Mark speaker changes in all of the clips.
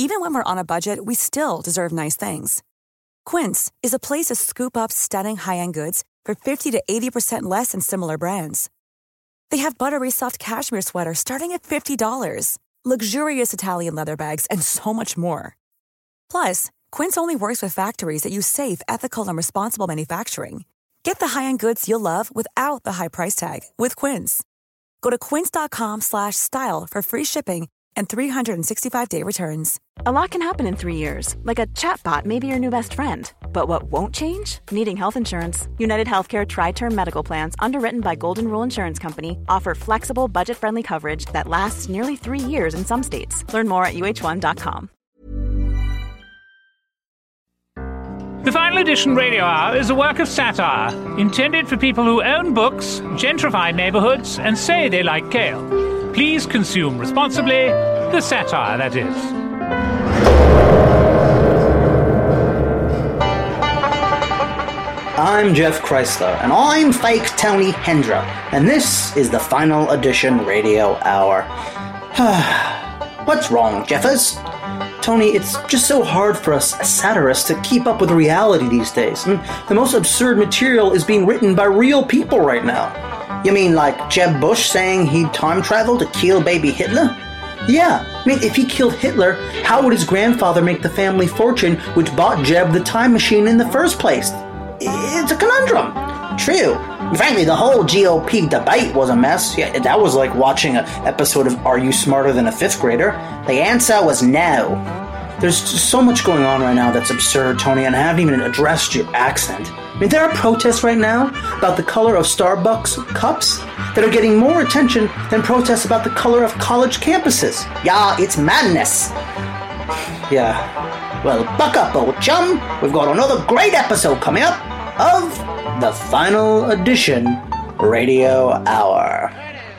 Speaker 1: Even when we're on a budget, we still deserve nice things. Quince is a place to scoop up stunning high-end goods for 50 to 80% less than similar brands. They have buttery soft cashmere sweaters starting at $50, luxurious Italian leather bags, and so much more. Plus, Quince only works with factories that use safe, ethical, and responsible manufacturing. Get the high-end goods you'll love without the high price tag with Quince. Go to quince.com/style for free shipping and 365-day returns.
Speaker 2: A lot can happen in 3 years, like a chatbot may be your new best friend. But what won't change? Needing health insurance. United Healthcare Tri-Term Medical Plans, underwritten by Golden Rule Insurance Company, offer flexible, budget-friendly coverage that lasts nearly 3 years in some states. Learn more at uh1.com.
Speaker 3: The Final Edition Radio Hour is a work of satire, intended for people who own books, gentrify neighborhoods, and say they like kale. Please consume responsibly, the satire, that is.
Speaker 4: I'm Jeff Chrysler, and I'm fake Tony Hendra, and this is the Final Edition Radio Hour. What's wrong, Jeffers? Tony, it's just so hard for us satirists to keep up with reality these days. The most absurd material is being written by real people right now. You mean like Jeb Bush saying he'd time travel to kill baby Hitler? Yeah, I mean, if he killed Hitler, how would his grandfather make the family fortune which bought Jeb the time machine in the first place? It's a conundrum. True. Frankly, the whole GOP debate was a mess. Yeah, that was like watching an episode of Are You Smarter Than a Fifth Grader? The answer was no. There's just so much going on right now that's absurd, Tony, and I haven't even addressed your accent. I mean, there are protests right now about the color of Starbucks cups that are getting more attention than protests about the color of college campuses. Yeah, it's madness. Yeah. Well, buck up, old chum. We've got another great episode coming up of the Final Edition Radio Hour.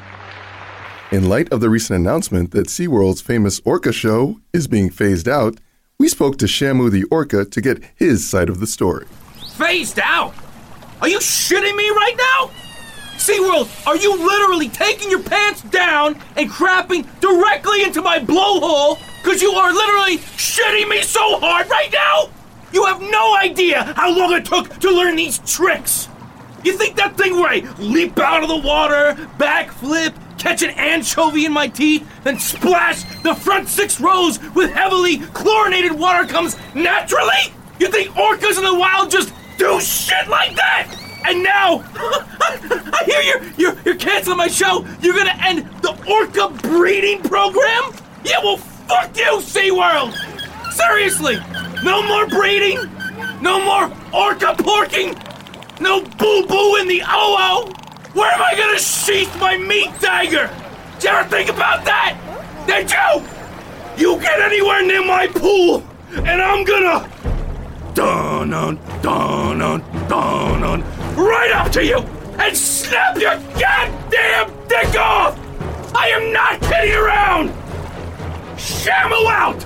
Speaker 5: In light of the recent announcement that SeaWorld's famous orca show is being phased out, we spoke to Shamu the orca to get his side of the story.
Speaker 6: Phased out? Are you shitting me right now? SeaWorld, are you literally taking your pants down and crapping directly into my blowhole? Because you are literally shitting me so hard right now? You have no idea how long it took to learn these tricks. You think that thing where I leap out of the water, backflip, catch an anchovy in my teeth, then splash the front 6 rows with heavily chlorinated water comes naturally? You think orcas in the wild just do shit like that? And now, I hear you're canceling my show. You're gonna end the orca breeding program? Yeah, well, fuck you, SeaWorld! Seriously, no more breeding, no more orca porking, no boo-boo in the OO. Where am I gonna sheath my meat dagger? Did you ever think about that? Did you? You get anywhere near my pool, and I'm gonna dun-dun, dun-dun, dun-dun, right up to you and snap your goddamn dick off! I am not kidding around! Shamu out!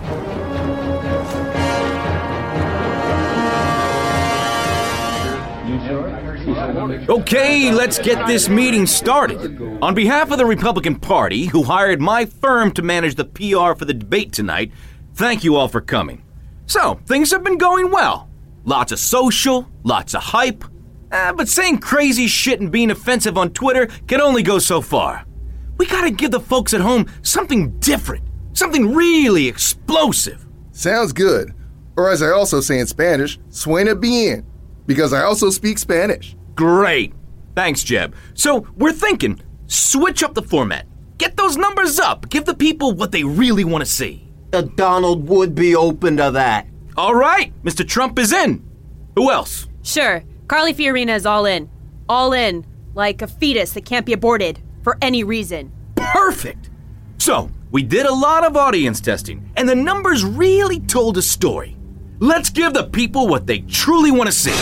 Speaker 7: Okay, let's get this meeting started. On behalf of the Republican Party, who hired my firm to manage the PR for the debate tonight, thank you all for coming. So, things have been going well. Lots of social, lots of hype. But saying crazy shit and being offensive on Twitter can only go so far. We gotta give the folks at home something different, something really explosive.
Speaker 5: Sounds good. Or as I also say in Spanish, suena bien, because I also speak Spanish.
Speaker 7: Great. Thanks, Jeb. So we're thinking, switch up the format. Get those numbers up. Give the people what they really want to see.
Speaker 8: Donald would be open to that.
Speaker 7: All right. Mr. Trump is in. Who else?
Speaker 9: Sure. Carly Fiorina is all in. All in. Like a fetus that can't be aborted for any reason.
Speaker 7: Perfect. So, we did a lot of audience testing, and the numbers really told a story. Let's give the people what they truly want to see.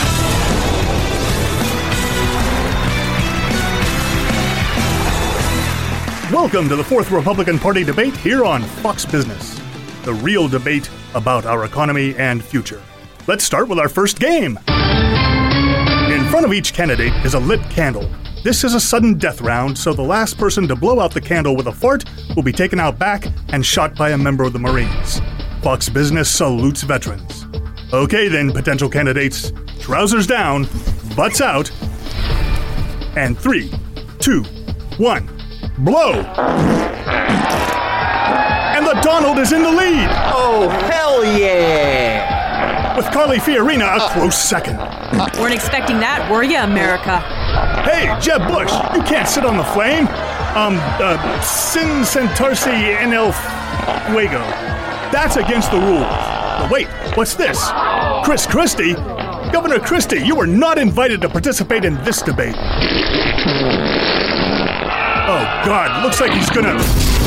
Speaker 10: Welcome to the 4th Republican Party debate here on Fox Business. The real debate about our economy and future. Let's start with our first game. In front of each candidate is a lit candle. This is a sudden death round, so the last person to blow out the candle with a fart will be taken out back and shot by a member of the Marines. Fox Business salutes veterans. Okay then, potential candidates. Trousers down, butts out, and 3, 2, 1, blow! And the Donald is in the lead!
Speaker 8: Oh, hell yeah!
Speaker 10: With Carly Fiorina a close second.
Speaker 9: Weren't expecting that, were you, America?
Speaker 10: Hey, Jeb Bush, you can't sit on the flame. Sin Centarsi en el Fuego. That's against the rules. But wait, what's this? Chris Christie? Governor Christie, you were not invited to participate in this debate. Oh, God, looks like he's gonna...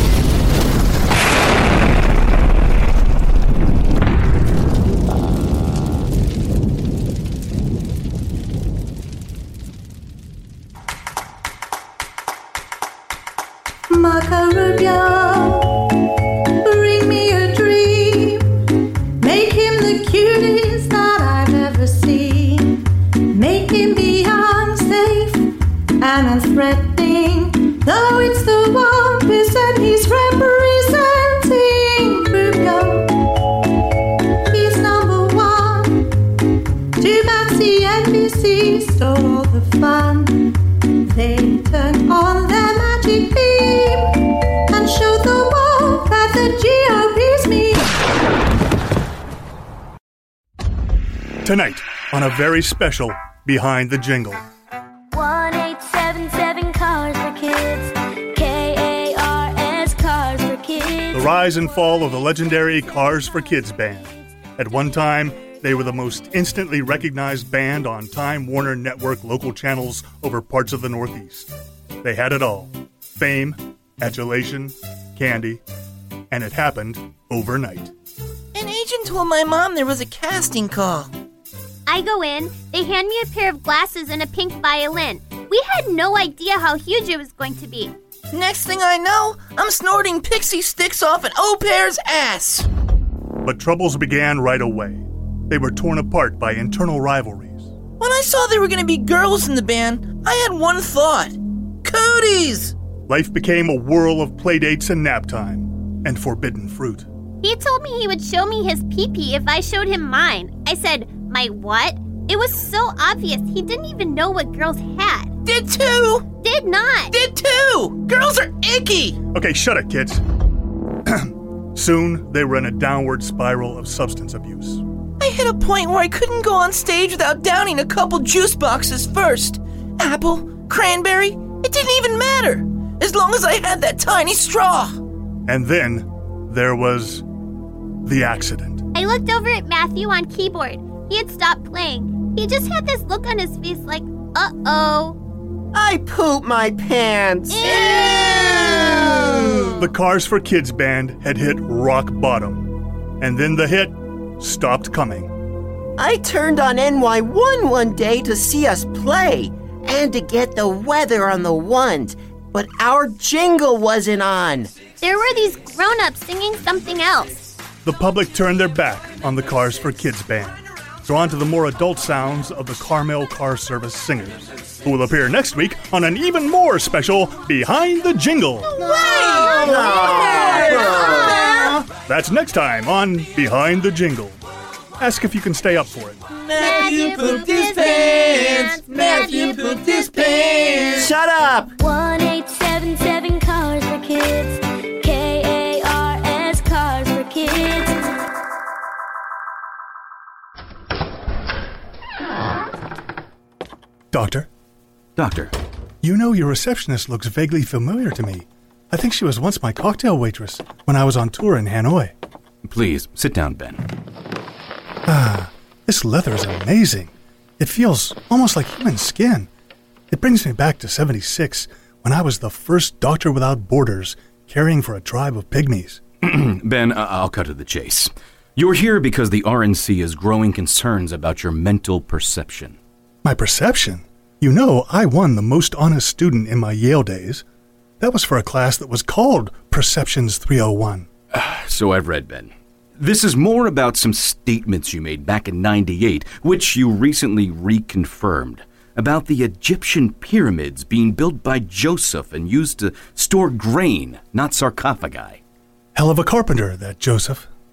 Speaker 11: Marco Rubio, bring me a dream. Make him the cutest that I've ever seen. Make him be young, safe, and unthreatening. Though it's the 1% he's representing. Rubio, he's number 1. Too bad CNBC stole all the fun. They turned on their magic beam and showed the world that the GOP's me.
Speaker 10: Tonight, on a very special Behind the Jingle.
Speaker 11: 1877 Cars for Kids. KARS Cars for Kids.
Speaker 10: The rise and fall of the legendary Cars for Kids band. At one time, they were the most instantly recognized band on Time Warner Network local channels over parts of the Northeast. They had it all. Fame, adulation, candy, and it happened overnight.
Speaker 12: An agent told my mom there was a casting call.
Speaker 13: I go in, they hand me a pair of glasses and a pink violin. We had no idea how huge it was going to be.
Speaker 12: Next thing I know, I'm snorting pixie sticks off an au pair's ass.
Speaker 10: But troubles began right away. They were torn apart by internal rivalries.
Speaker 12: When I saw there were going to be girls in the band, I had one thought. Cooties!
Speaker 10: Life became a whirl of playdates and nap time, and forbidden fruit.
Speaker 13: He told me he would show me his pee-pee if I showed him mine. I said, my what? It was so obvious he didn't even know what girls had.
Speaker 12: Did too!
Speaker 13: Did not!
Speaker 12: Did too! Girls are icky!
Speaker 10: Okay, shut it, kids. Soon, they were in a downward spiral of substance abuse.
Speaker 12: I hit a point where I couldn't go on stage without downing a couple juice boxes first. Apple, cranberry, it didn't even matter, as long as I had that tiny straw.
Speaker 10: And then, there was the accident.
Speaker 13: I looked over at Matthew on keyboard. He had stopped playing. He just had this look on his face like, uh-oh.
Speaker 8: I pooped my pants.
Speaker 13: Ew!
Speaker 10: The Cars for Kids band had hit rock bottom. And then the hit stopped coming.
Speaker 8: I turned on NY1 one day to see us play and to get the weather on the ones, but our jingle wasn't on.
Speaker 13: There were these grown-ups singing something else.
Speaker 10: The public turned their back on the Cars for Kids band, drawn to the more adult sounds of the Carmel Car Service Singers, who will appear next week on an even more special Behind the Jingle. That's next time on Behind the Jingle. Ask if you can stay up for it.
Speaker 12: Matthew pooped his pants. Matthew pooped his pants.
Speaker 8: Shut up!
Speaker 11: 1877 Cars for Kids. KARS Cars for Kids.
Speaker 10: Doctor?
Speaker 7: Doctor.
Speaker 10: You know, your receptionist looks vaguely familiar to me. I think she was once my cocktail waitress when I was on tour in Hanoi.
Speaker 7: Please, sit down, Ben.
Speaker 10: Ah, this leather is amazing. It feels almost like human skin. It brings me back to 76, when I was the first Doctor Without Borders, caring for a tribe of pygmies.
Speaker 7: Ben, I'll cut to the chase. You're here because the RNC is growing concerns about your mental perception.
Speaker 10: My perception? You know, I won the most honest student in my Yale days. That was for a class that was called Perceptions 301.
Speaker 7: So I've read, Ben. This is more about some statements you made back in '98, which you recently reconfirmed, about the Egyptian pyramids being built by Joseph and used to store grain, not sarcophagi.
Speaker 10: Hell of a carpenter, that Joseph.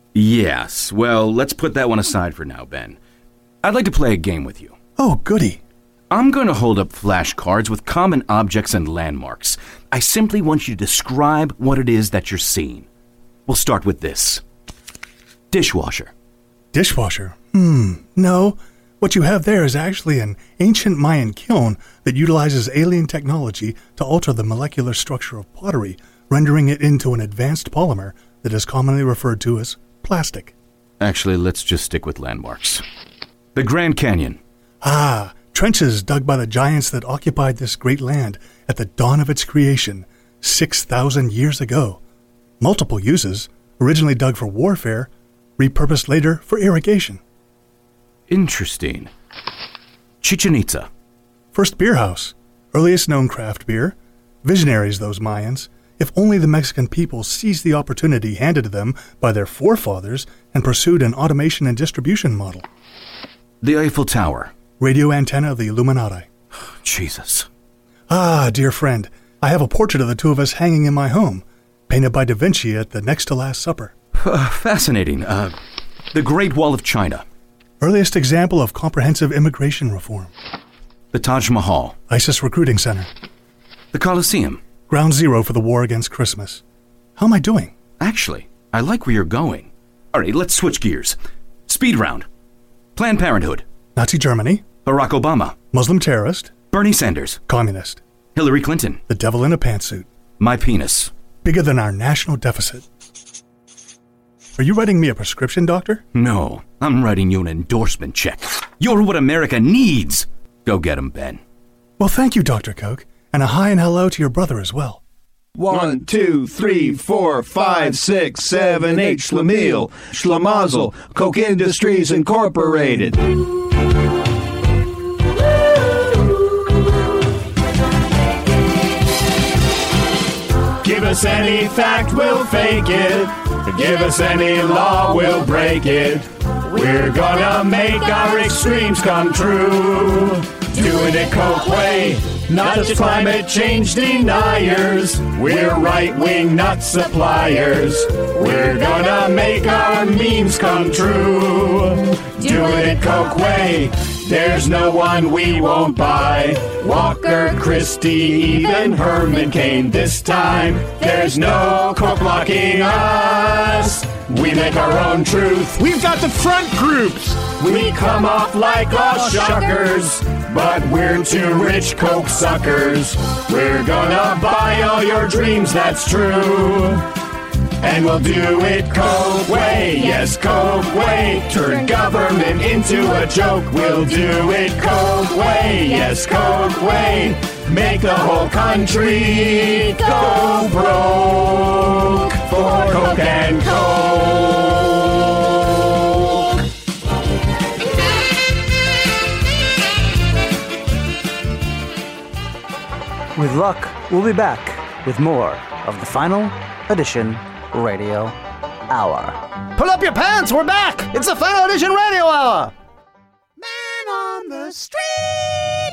Speaker 7: Yes, well, let's put that one aside for now, Ben. I'd like to play a game with you.
Speaker 10: Oh, goody.
Speaker 7: I'm going to hold up flashcards with common objects and landmarks. I simply want you to describe what it is that you're seeing. We'll start with this. Dishwasher.
Speaker 10: Dishwasher? No. What you have there is actually an ancient Mayan kiln that utilizes alien technology to alter the molecular structure of pottery, rendering it into an advanced polymer that is commonly referred to as plastic.
Speaker 7: Actually, let's just stick with landmarks. The Grand Canyon.
Speaker 10: Ah, trenches dug by the giants that occupied this great land at the dawn of its creation, 6,000 years ago. Multiple uses, originally dug for warfare, repurposed later for irrigation.
Speaker 7: Interesting. Chichen Itza.
Speaker 10: First beer house, earliest known craft beer. Visionaries, those Mayans. If only the Mexican people seized the opportunity handed to them by their forefathers and pursued an automation and distribution model.
Speaker 7: The Eiffel Tower.
Speaker 10: Radio antenna of the Illuminati.
Speaker 7: Jesus.
Speaker 10: Ah, dear friend, I have a portrait of the two of us hanging in my home, painted by Da Vinci at the next to last supper.
Speaker 7: Fascinating. The Great Wall of China.
Speaker 10: Earliest example of comprehensive immigration reform.
Speaker 7: The Taj Mahal.
Speaker 10: ISIS recruiting center.
Speaker 7: The Colosseum.
Speaker 10: Ground zero for the war against Christmas. How am I doing?
Speaker 7: Actually, I like where you're going. All right, let's switch gears. Speed round. Planned Parenthood.
Speaker 10: Nazi Germany.
Speaker 7: Barack Obama.
Speaker 10: Muslim terrorist.
Speaker 7: Bernie Sanders.
Speaker 10: Communist.
Speaker 7: Hillary Clinton.
Speaker 10: The devil in a pantsuit.
Speaker 7: My penis.
Speaker 10: Bigger than our national deficit. Are you writing me a prescription, doctor?
Speaker 7: No, I'm writing you an endorsement check. You're what America needs. Go get him, Ben.
Speaker 10: Well, thank you, Dr. Coke, and a hi and hello to your brother as well.
Speaker 14: 1, 2, 3, 4, 5, 6, 7, 8, Schlemiel, Schlemazel, Coke Industries Incorporated. Give us any fact, we'll fake it. Give us any law, we'll break it. We're gonna make our extremes come true. Doing it Coke way, not just climate change deniers. We're right-wing nut suppliers. We're gonna make our memes come true. Doing it Coke way, there's no one we won't buy. Walker, Christie, even Herman Cain. This time, there's no Coke blocking us. We make our own truth. We've got the front groups. We come off like all shuckers, but we're two rich Coke suckers. We're gonna buy all your dreams, that's true. And we'll do it Coke way, yes, Coke way. Turn government into a joke. We'll do it Coke way, yes, Coke way. Make the whole country go broke for Coke and Coke.
Speaker 4: With luck, we'll be back with more of the Final Edition Radio Hour.
Speaker 15: Pull up your pants, we're back! It's the Final Edition Radio Hour!
Speaker 16: Man on the street!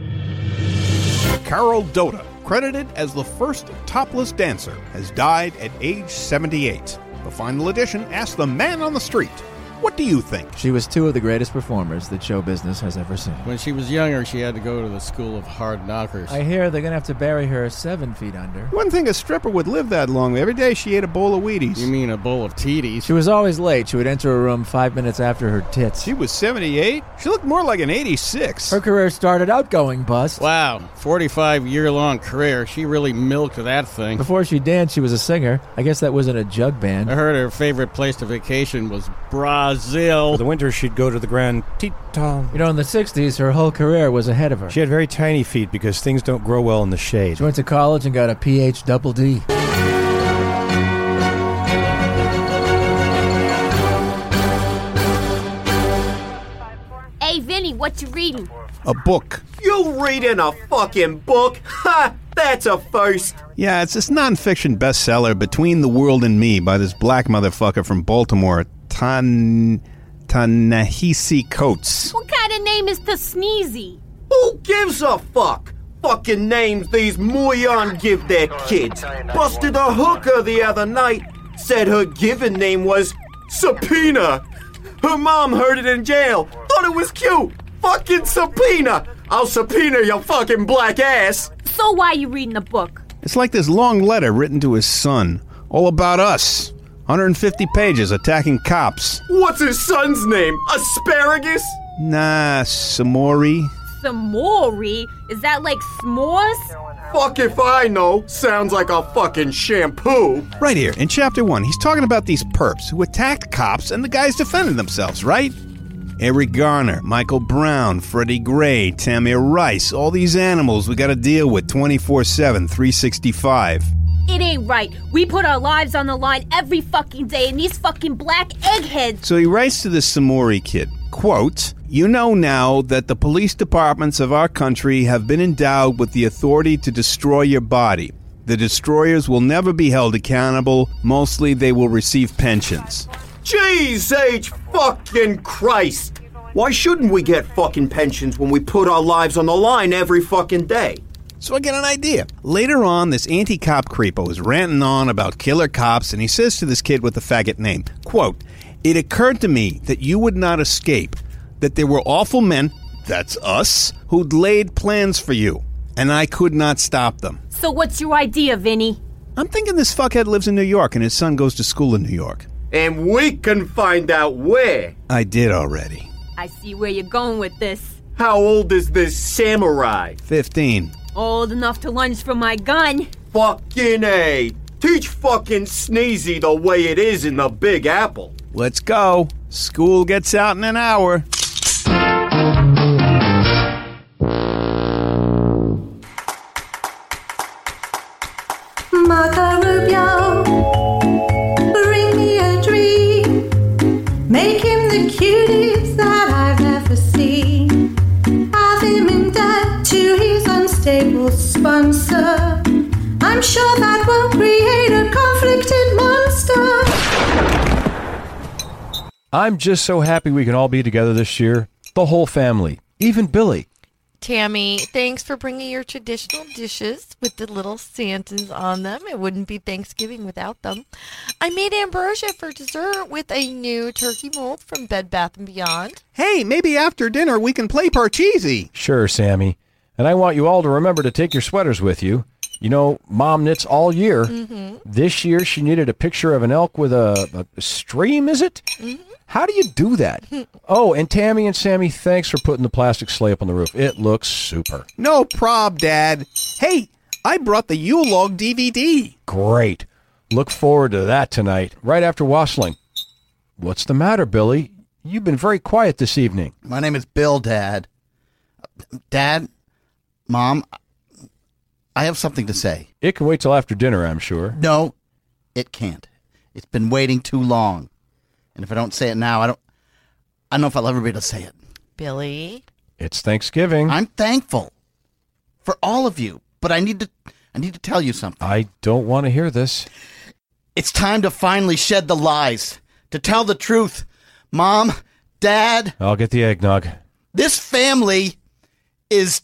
Speaker 16: Carol Dota, credited as the first topless dancer, has died at age 78. The Final Edition asked the man on the street, what do you think?
Speaker 17: She was two of the greatest performers that show business has ever seen.
Speaker 18: When she was younger, she had to go to the school of hard knockers.
Speaker 17: I hear they're going to have to bury her 7 feet under.
Speaker 16: You wouldn't think a stripper would live that long. Every day she ate a bowl of Wheaties.
Speaker 18: You mean a bowl of Teeties?
Speaker 17: She was always late. She would enter a room 5 minutes after her tits.
Speaker 16: She was 78? She looked more like an 86.
Speaker 17: Her career started out going bust.
Speaker 18: Wow, 45-year-long career. She really milked that thing.
Speaker 17: Before she danced, she was a singer. I guess that wasn't a jug band.
Speaker 18: I heard her favorite place to vacation was Brazil.
Speaker 19: For the winter, she'd go to the Grand Teton.
Speaker 17: You know, in the 60s, her whole career was ahead of her.
Speaker 19: She had very tiny feet because things don't grow well in the shade.
Speaker 17: She went to college and got a Ph.D.
Speaker 13: Hey, Vinny, what you reading?
Speaker 16: A book.
Speaker 8: You reading a fucking book? Ha! That's a first.
Speaker 16: Yeah, it's this nonfiction bestseller, Between the World and Me, by this black motherfucker from Baltimore, Ta-Nehisi Coates.
Speaker 13: What kind of name is Sneezy?
Speaker 8: Who gives a fuck? Fucking names these Muyan give their kids. Busted a hooker the other night. Said her given name was
Speaker 20: Subpoena! Her mom heard it in jail. Thought it was cute. Fucking subpoena! I'll subpoena your fucking black ass.
Speaker 9: So why are you reading the book?
Speaker 16: It's like this long letter written to his son, all about us. 150 pages attacking cops.
Speaker 20: What's his son's name? Asparagus?
Speaker 16: Nah, Samori.
Speaker 9: Samori? Is that like s'mores?
Speaker 20: Fuck if I know. Sounds like a fucking shampoo.
Speaker 16: Right here, in Chapter 1, he's talking about these perps who attacked cops and the guys defended themselves, right? Eric Garner, Michael Brown, Freddie Gray, Tamir Rice, all these animals we gotta deal with 24/7, 365.
Speaker 9: It ain't right. We put our lives on the line every fucking day, and these fucking black eggheads.
Speaker 16: So he writes to this Samori kid, quote, "You know now that the police departments of our country have been endowed with the authority to destroy your body. The destroyers will never be held accountable. Mostly they will receive pensions."
Speaker 20: Jeez H fucking Christ! Why shouldn't we get fucking pensions when we put our lives on the line every fucking day?
Speaker 16: So I get an idea. Later on, this anti-cop creepo is ranting on about killer cops, and he says to this kid with the faggot name, quote, "It occurred to me that you would not escape, that there were awful men, that's us, who'd laid plans for you, and I could not stop them."
Speaker 9: So what's your idea, Vinny?
Speaker 16: I'm thinking this fuckhead lives in New York and his son goes to school in New York.
Speaker 20: And we can find out where.
Speaker 16: I did already.
Speaker 9: I see where you're going with this.
Speaker 20: How old is this samurai?
Speaker 16: 15.
Speaker 9: Old enough to lunge for my gun.
Speaker 20: Fucking A. Teach fucking Sneezy the way it is in the Big Apple.
Speaker 16: Let's go. School gets out in an hour.
Speaker 11: Marco Rubio, bring me a dream. Make him the cutest that I've ever seen. Have him in debt to his unstable sponsor. I'm sure that will create a conflicted monster.
Speaker 17: I'm just so happy we can all be together this year. The whole family. Even Billy.
Speaker 21: Tammy, thanks for bringing your traditional dishes with the little Santas on them. It wouldn't be Thanksgiving without them. I made ambrosia for dessert with a new turkey mold from Bed Bath & Beyond.
Speaker 16: Hey, maybe after dinner we can play Parcheesi.
Speaker 17: Sure, Sammy. And I want you all to remember to take your sweaters with you. You know, Mom knits all year.
Speaker 21: Mm-hmm.
Speaker 17: This year she knitted a picture of an elk with a stream, is it?
Speaker 21: Mm-hmm.
Speaker 17: How do you do that? Oh, and Tammy and Sammy, thanks for putting the plastic sleigh up on the roof. It looks super.
Speaker 16: No prob, Dad. Hey, I brought the Yule Log DVD.
Speaker 17: Great. Look forward to that tonight, right after wassailing. What's the matter, Billy? You've been very quiet this evening.
Speaker 15: My name is Bill, Dad. Dad, Mom, I have something to say.
Speaker 17: It can wait till after dinner, I'm sure.
Speaker 15: No, it can't. It's been waiting too long. And if I don't say it now, I don't know if I'll ever be able to say it.
Speaker 21: Billy?
Speaker 17: It's Thanksgiving.
Speaker 15: I'm thankful for all of you, but I need to tell you something.
Speaker 17: I don't want to hear this.
Speaker 15: It's time to finally shed the lies, to tell the truth. Mom, Dad.
Speaker 17: I'll get the eggnog.
Speaker 15: This family is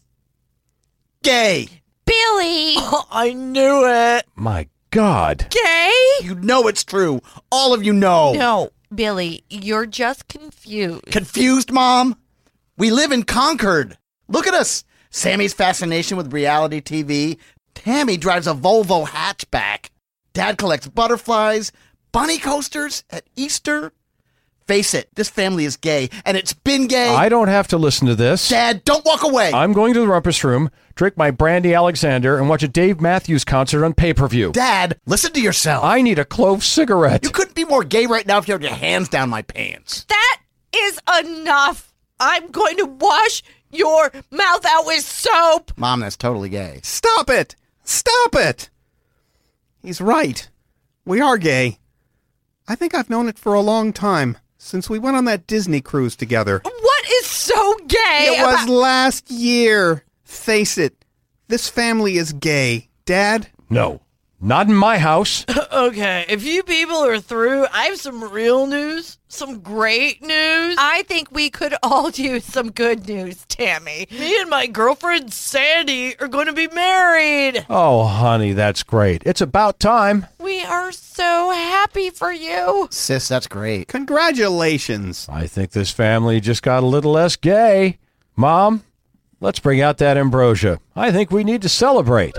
Speaker 15: gay.
Speaker 21: Billy!
Speaker 15: Oh, I knew it.
Speaker 17: My God.
Speaker 21: Gay?
Speaker 15: You know it's true. All of you know.
Speaker 21: No, Billy, you're just confused.
Speaker 15: Confused, Mom? We live in Concord. Look at us. Sammy's fascination with reality TV. Tammy drives a Volvo hatchback. Dad collects butterflies, bunny coasters at Easter. Face it, this family is gay, and it's been gay.
Speaker 17: I don't have to listen to this.
Speaker 15: Dad, don't walk away.
Speaker 17: I'm going to the rumpus room, drink my Brandy Alexander, and watch a Dave Matthews concert on pay-per-view.
Speaker 15: Dad, listen to yourself.
Speaker 17: I need a clove cigarette.
Speaker 15: You couldn't be more gay right now if you had your hands down my pants.
Speaker 21: That is enough. I'm going to wash your mouth out with soap.
Speaker 15: Mom, that's totally gay.
Speaker 16: Stop it. Stop it. He's right. We are gay. I think I've known it for a long time. Since we went on that Disney cruise together.
Speaker 21: What is so gay?
Speaker 16: It was last year. Face it. This family is gay. Dad?
Speaker 17: No. Not in my house.
Speaker 12: Okay, if you people are through, I have some real news. Some great news.
Speaker 21: I think we could all use some good news, Tammy.
Speaker 12: Me and my girlfriend, Sandy, are going to be married.
Speaker 17: Oh, honey, that's great. It's about time.
Speaker 21: We are so happy for you.
Speaker 15: Sis, that's great.
Speaker 16: Congratulations.
Speaker 17: I think this family just got a little less gay. Mom, let's bring out that ambrosia. I think we need to celebrate.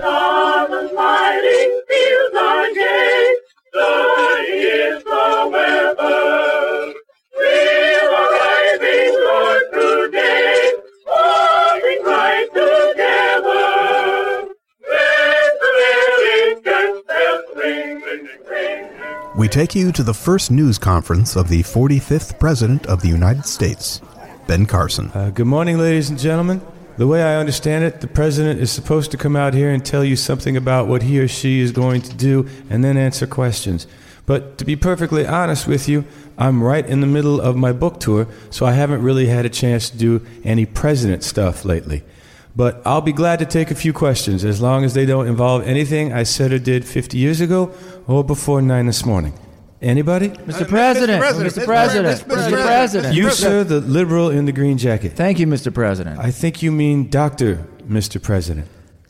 Speaker 1: We take you to the first news conference of the 45th President of the United States, Ben Carson.
Speaker 22: Good morning, ladies and gentlemen. The way I understand it, the President is supposed to come out here and tell you something about what he or she is going to do and then answer questions. But to be perfectly honest with you, I'm right in the middle of my book tour, so I haven't really had a chance to do any President stuff lately. But I'll be glad to take a few questions, as long as they don't involve anything I said or did 50 years ago or before 9 this morning. Anybody?
Speaker 23: Mr. President. Mr. President. Mr. President.
Speaker 22: You, sir, the liberal in the green jacket.
Speaker 23: Thank you, Mr. President.
Speaker 22: I think you mean Dr. Mr. President.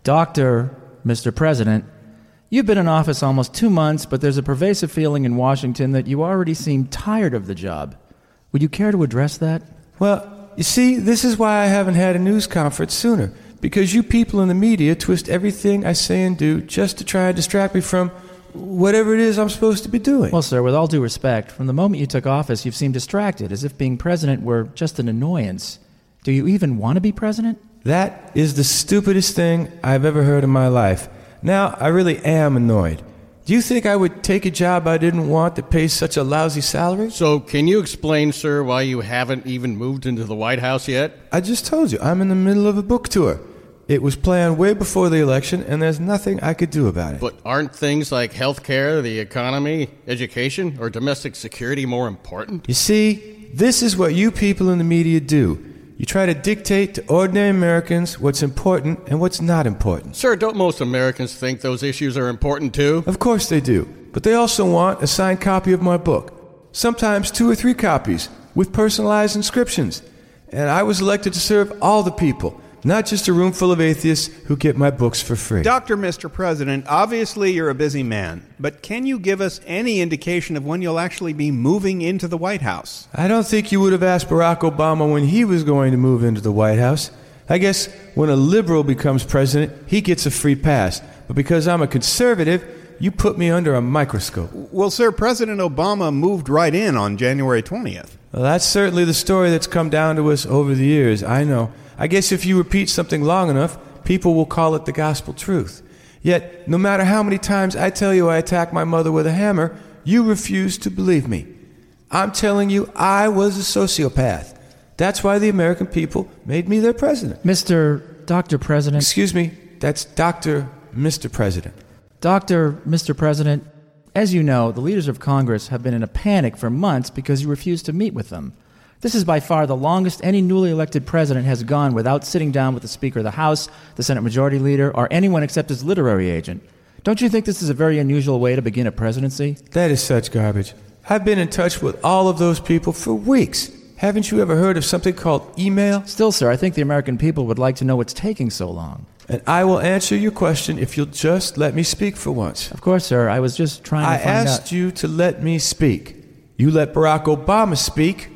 Speaker 23: Dr. Mr. President, you've been in office almost 2 months, but there's a pervasive feeling in Washington that you already seem tired of the job. Would you care to address that?
Speaker 22: Well, you see, this is why I haven't had a news conference sooner. Because you people in the media twist everything I say and do just to try and distract me from whatever it is I'm supposed to be doing.
Speaker 23: Well, sir, with all due respect, from the moment you took office, you've seemed distracted, as if being president were just an annoyance. Do you even want to be president?
Speaker 22: That is the stupidest thing I've ever heard in my life. Now, I really am annoyed. Do you think I would take a job I didn't want that pays such a lousy salary?
Speaker 18: So, can you explain, sir, why you haven't even moved into the White House yet?
Speaker 22: I just told you, I'm in the middle of a book tour. It was planned way before the election, and there's nothing I could do about it.
Speaker 18: But aren't things like health care, the economy, education, or domestic security more important?
Speaker 22: You see, this is what you people in the media do. You try to dictate to ordinary Americans what's important and what's not important.
Speaker 18: Sir, don't most Americans think those issues are important too?
Speaker 22: Of course they do. But they also want a signed copy of my book. Sometimes 2 or 3 copies with personalized inscriptions. And I was elected to serve all the people, not just a room full of atheists who get my books for free.
Speaker 16: Dr. Mr. President, obviously you're a busy man, but can you give us any indication of when you'll actually be moving into the White House?
Speaker 22: I don't think you would have asked Barack Obama when he was going to move into the White House. I guess when a liberal becomes president, he gets a free pass. But because I'm a conservative, you put me under a microscope.
Speaker 16: Well, sir, President Obama moved right in on January 20th.
Speaker 22: Well, that's certainly the story that's come down to us over the years, I know. I guess if you repeat something long enough, people will call it the gospel truth. Yet, no matter how many times I tell you I attacked my mother with a hammer, you refuse to believe me. I'm telling you, I was a sociopath. That's why the American people made me their president.
Speaker 23: Dr. President.
Speaker 22: Excuse me, that's Dr. Mr. President.
Speaker 23: Dr. Mr. President, as you know, the leaders of Congress have been in a panic for months because you refused to meet with them. This is by far the longest any newly elected president has gone without sitting down with the Speaker of the House, the Senate Majority Leader, or anyone except his literary agent. Don't you think this is a very unusual way to begin a presidency?
Speaker 22: That is such garbage. I've been in touch with all of those people for weeks. Haven't you ever heard of something called email?
Speaker 23: Still, sir, I think the American people would like to know what's taking so long.
Speaker 22: And I will answer your question if you'll just let me speak for once.
Speaker 23: Of course, sir. I was just trying to find out.
Speaker 22: I asked you to let me speak. You let Barack Obama speak.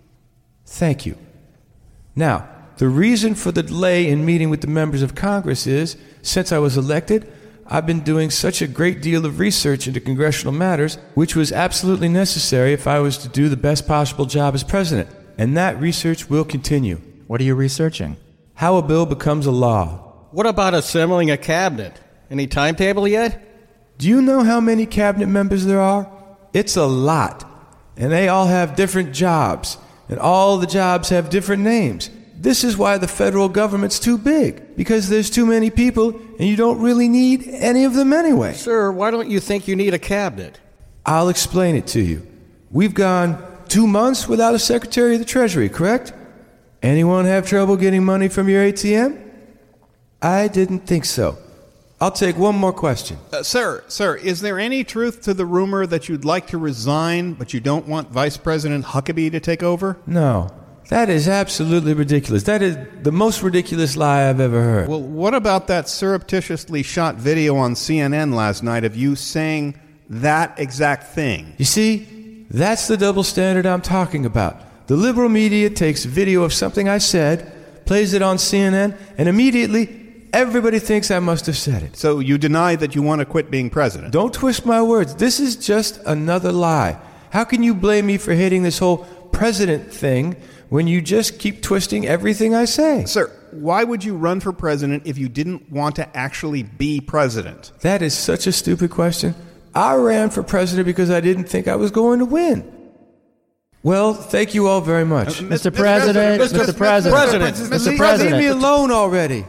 Speaker 22: Thank you. Now, the reason for the delay in meeting with the members of Congress is, since I was elected, I've been doing such a great deal of research into congressional matters, which was absolutely necessary if I was to do the best possible job as president. And that research will continue.
Speaker 23: What are you researching?
Speaker 22: How a bill becomes a law.
Speaker 18: What about assembling a cabinet? Any timetable yet?
Speaker 22: Do you know how many cabinet members there are? It's a lot. And they all have different jobs. And all the jobs have different names. This is why the federal government's too big. Because there's too many people, and you don't really need any of them anyway.
Speaker 18: Sir, why don't you think you need a cabinet?
Speaker 22: I'll explain it to you. We've gone 2 months without a Secretary of the Treasury, correct? Anyone have trouble getting money from your ATM? I didn't think so. I'll take one more question.
Speaker 16: Sir, is there any truth to the rumor that you'd like to resign, but you don't want Vice President Huckabee to take over?
Speaker 22: No. That is absolutely ridiculous. That is the most ridiculous lie I've ever heard.
Speaker 16: Well, what about that surreptitiously shot video on CNN last night of you saying that exact thing?
Speaker 22: You see, that's the double standard I'm talking about. The liberal media takes video of something I said, plays it on CNN, and immediately everybody thinks I must have said it.
Speaker 16: So you deny that you want to quit being president?
Speaker 22: Don't twist my words. This is just another lie. How can you blame me for hating this whole president thing when you just keep twisting everything I say?
Speaker 16: Sir, why would you run for president if you didn't want to actually be president?
Speaker 22: That is such a stupid question. I ran for president because I didn't think I was going to win. Well, thank you all very much.
Speaker 23: Mr. President, Mr. President, Mr. President.
Speaker 22: Leave me alone already.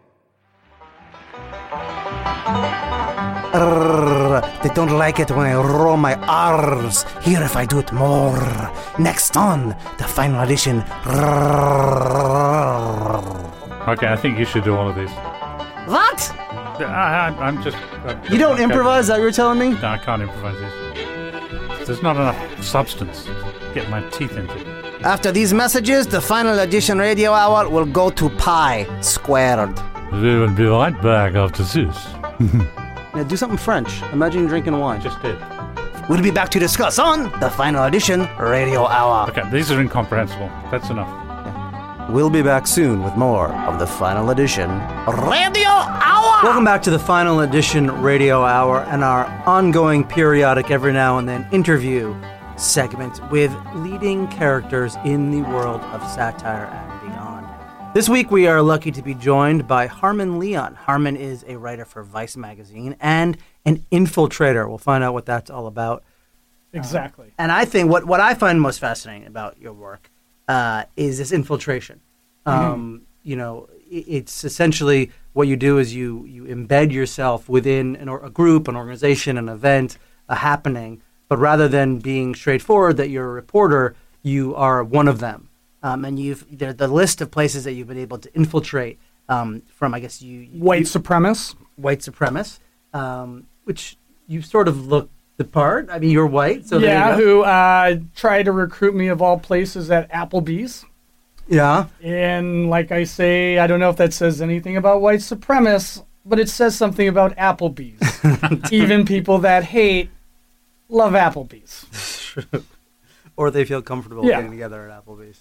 Speaker 4: They don't like it when I roll my R's. Here if I do it more. Next on the final edition.
Speaker 2: Okay, I think you should do all of these.
Speaker 4: What?
Speaker 2: I'm just...
Speaker 4: You don't improvise, is that what you're telling me?
Speaker 2: No, I can't improvise this. There's not enough substance to get my teeth into.
Speaker 4: After these messages, the final edition radio hour will go to pi squared.
Speaker 2: We will be right back after this.
Speaker 4: Now do something French. Imagine drinking wine.
Speaker 2: Just did.
Speaker 4: We'll be back to discuss on the final edition radio hour.
Speaker 2: Okay, these are incomprehensible. That's enough.
Speaker 4: We'll be back soon with more of the final edition radio hour. Welcome back to the final edition radio hour and our ongoing periodic every now and then interview segment with leading characters in the world of satire and beyond. This week we are lucky to be joined by Harmon Leon. Harmon is a writer for Vice magazine and an infiltrator. We'll find out what that's all about.
Speaker 3: Exactly.
Speaker 4: And I think what I find most fascinating about your work is this infiltration. You know, it's essentially what you do is you embed yourself within a group, an organization, an event, a happening. But rather than being straightforward that you're a reporter, you are one of them. And the list of places that you've been able to infiltrate from, I guess
Speaker 3: white supremacists,
Speaker 4: which you sort of look the part. I mean, you're white, so
Speaker 3: yeah, who tried to recruit me of all places at Applebee's.
Speaker 4: Yeah,
Speaker 3: and like I say, I don't know if that says anything about white supremacists, but it says something about Applebee's. Even people that hate love Applebee's.
Speaker 4: Or they feel comfortable getting together at Applebee's.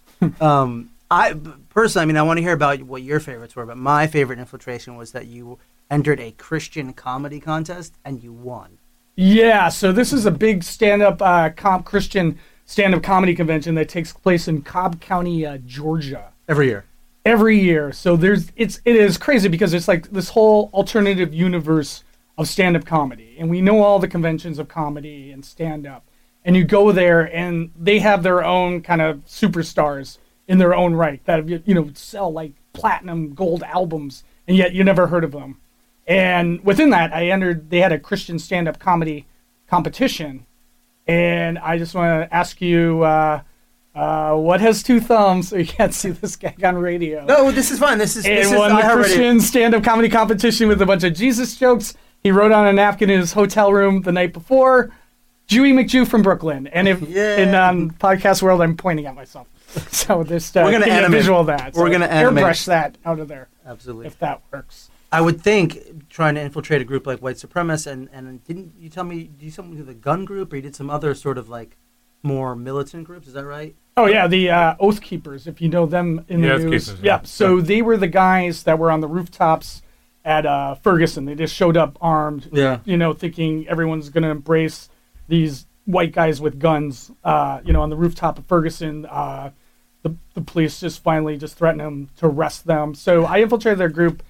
Speaker 4: I personally, I want to hear about what your favorites were, but my favorite infiltration was that you entered a Christian comedy contest and you won.
Speaker 3: Yeah, so this is a big stand-up Christian stand-up comedy convention that takes place in Cobb County, Georgia.
Speaker 4: Every
Speaker 3: year. So it is crazy because it's like this whole alternative universe of stand-up comedy. And we know all the conventions of comedy and stand-up. And you go there and they have their own kind of superstars in their own right that, sell like platinum gold albums, and yet you never heard of them. And within that, they had a Christian stand-up comedy competition. And I just want to ask you, what has two thumbs? So you can't see this guy on radio.
Speaker 4: No, this is fine. This is
Speaker 3: won the Christian stand-up comedy competition with a bunch of Jesus jokes. He wrote on a napkin in his hotel room the night before, Jewy McJew from Brooklyn. And in podcast world, I'm pointing at myself. So this
Speaker 4: we're going to
Speaker 3: animate a visual of that.
Speaker 4: We're going to
Speaker 3: airbrush that out of there.
Speaker 4: Absolutely,
Speaker 3: if that works.
Speaker 4: I would think trying to infiltrate a group like white supremacists, and didn't you tell me you did something with the gun group, or you did some other sort of like more militant groups? Is that right?
Speaker 3: Oh yeah, the Oath Keepers, if you know them in the news.
Speaker 2: Keepers,
Speaker 3: yeah. So they were the guys that were on the rooftops at Ferguson. They just showed up armed.
Speaker 4: Yeah.
Speaker 3: Thinking everyone's going to embrace these white guys with guns. On the rooftop of Ferguson. The police just finally threatened them to arrest them. So I infiltrated their group.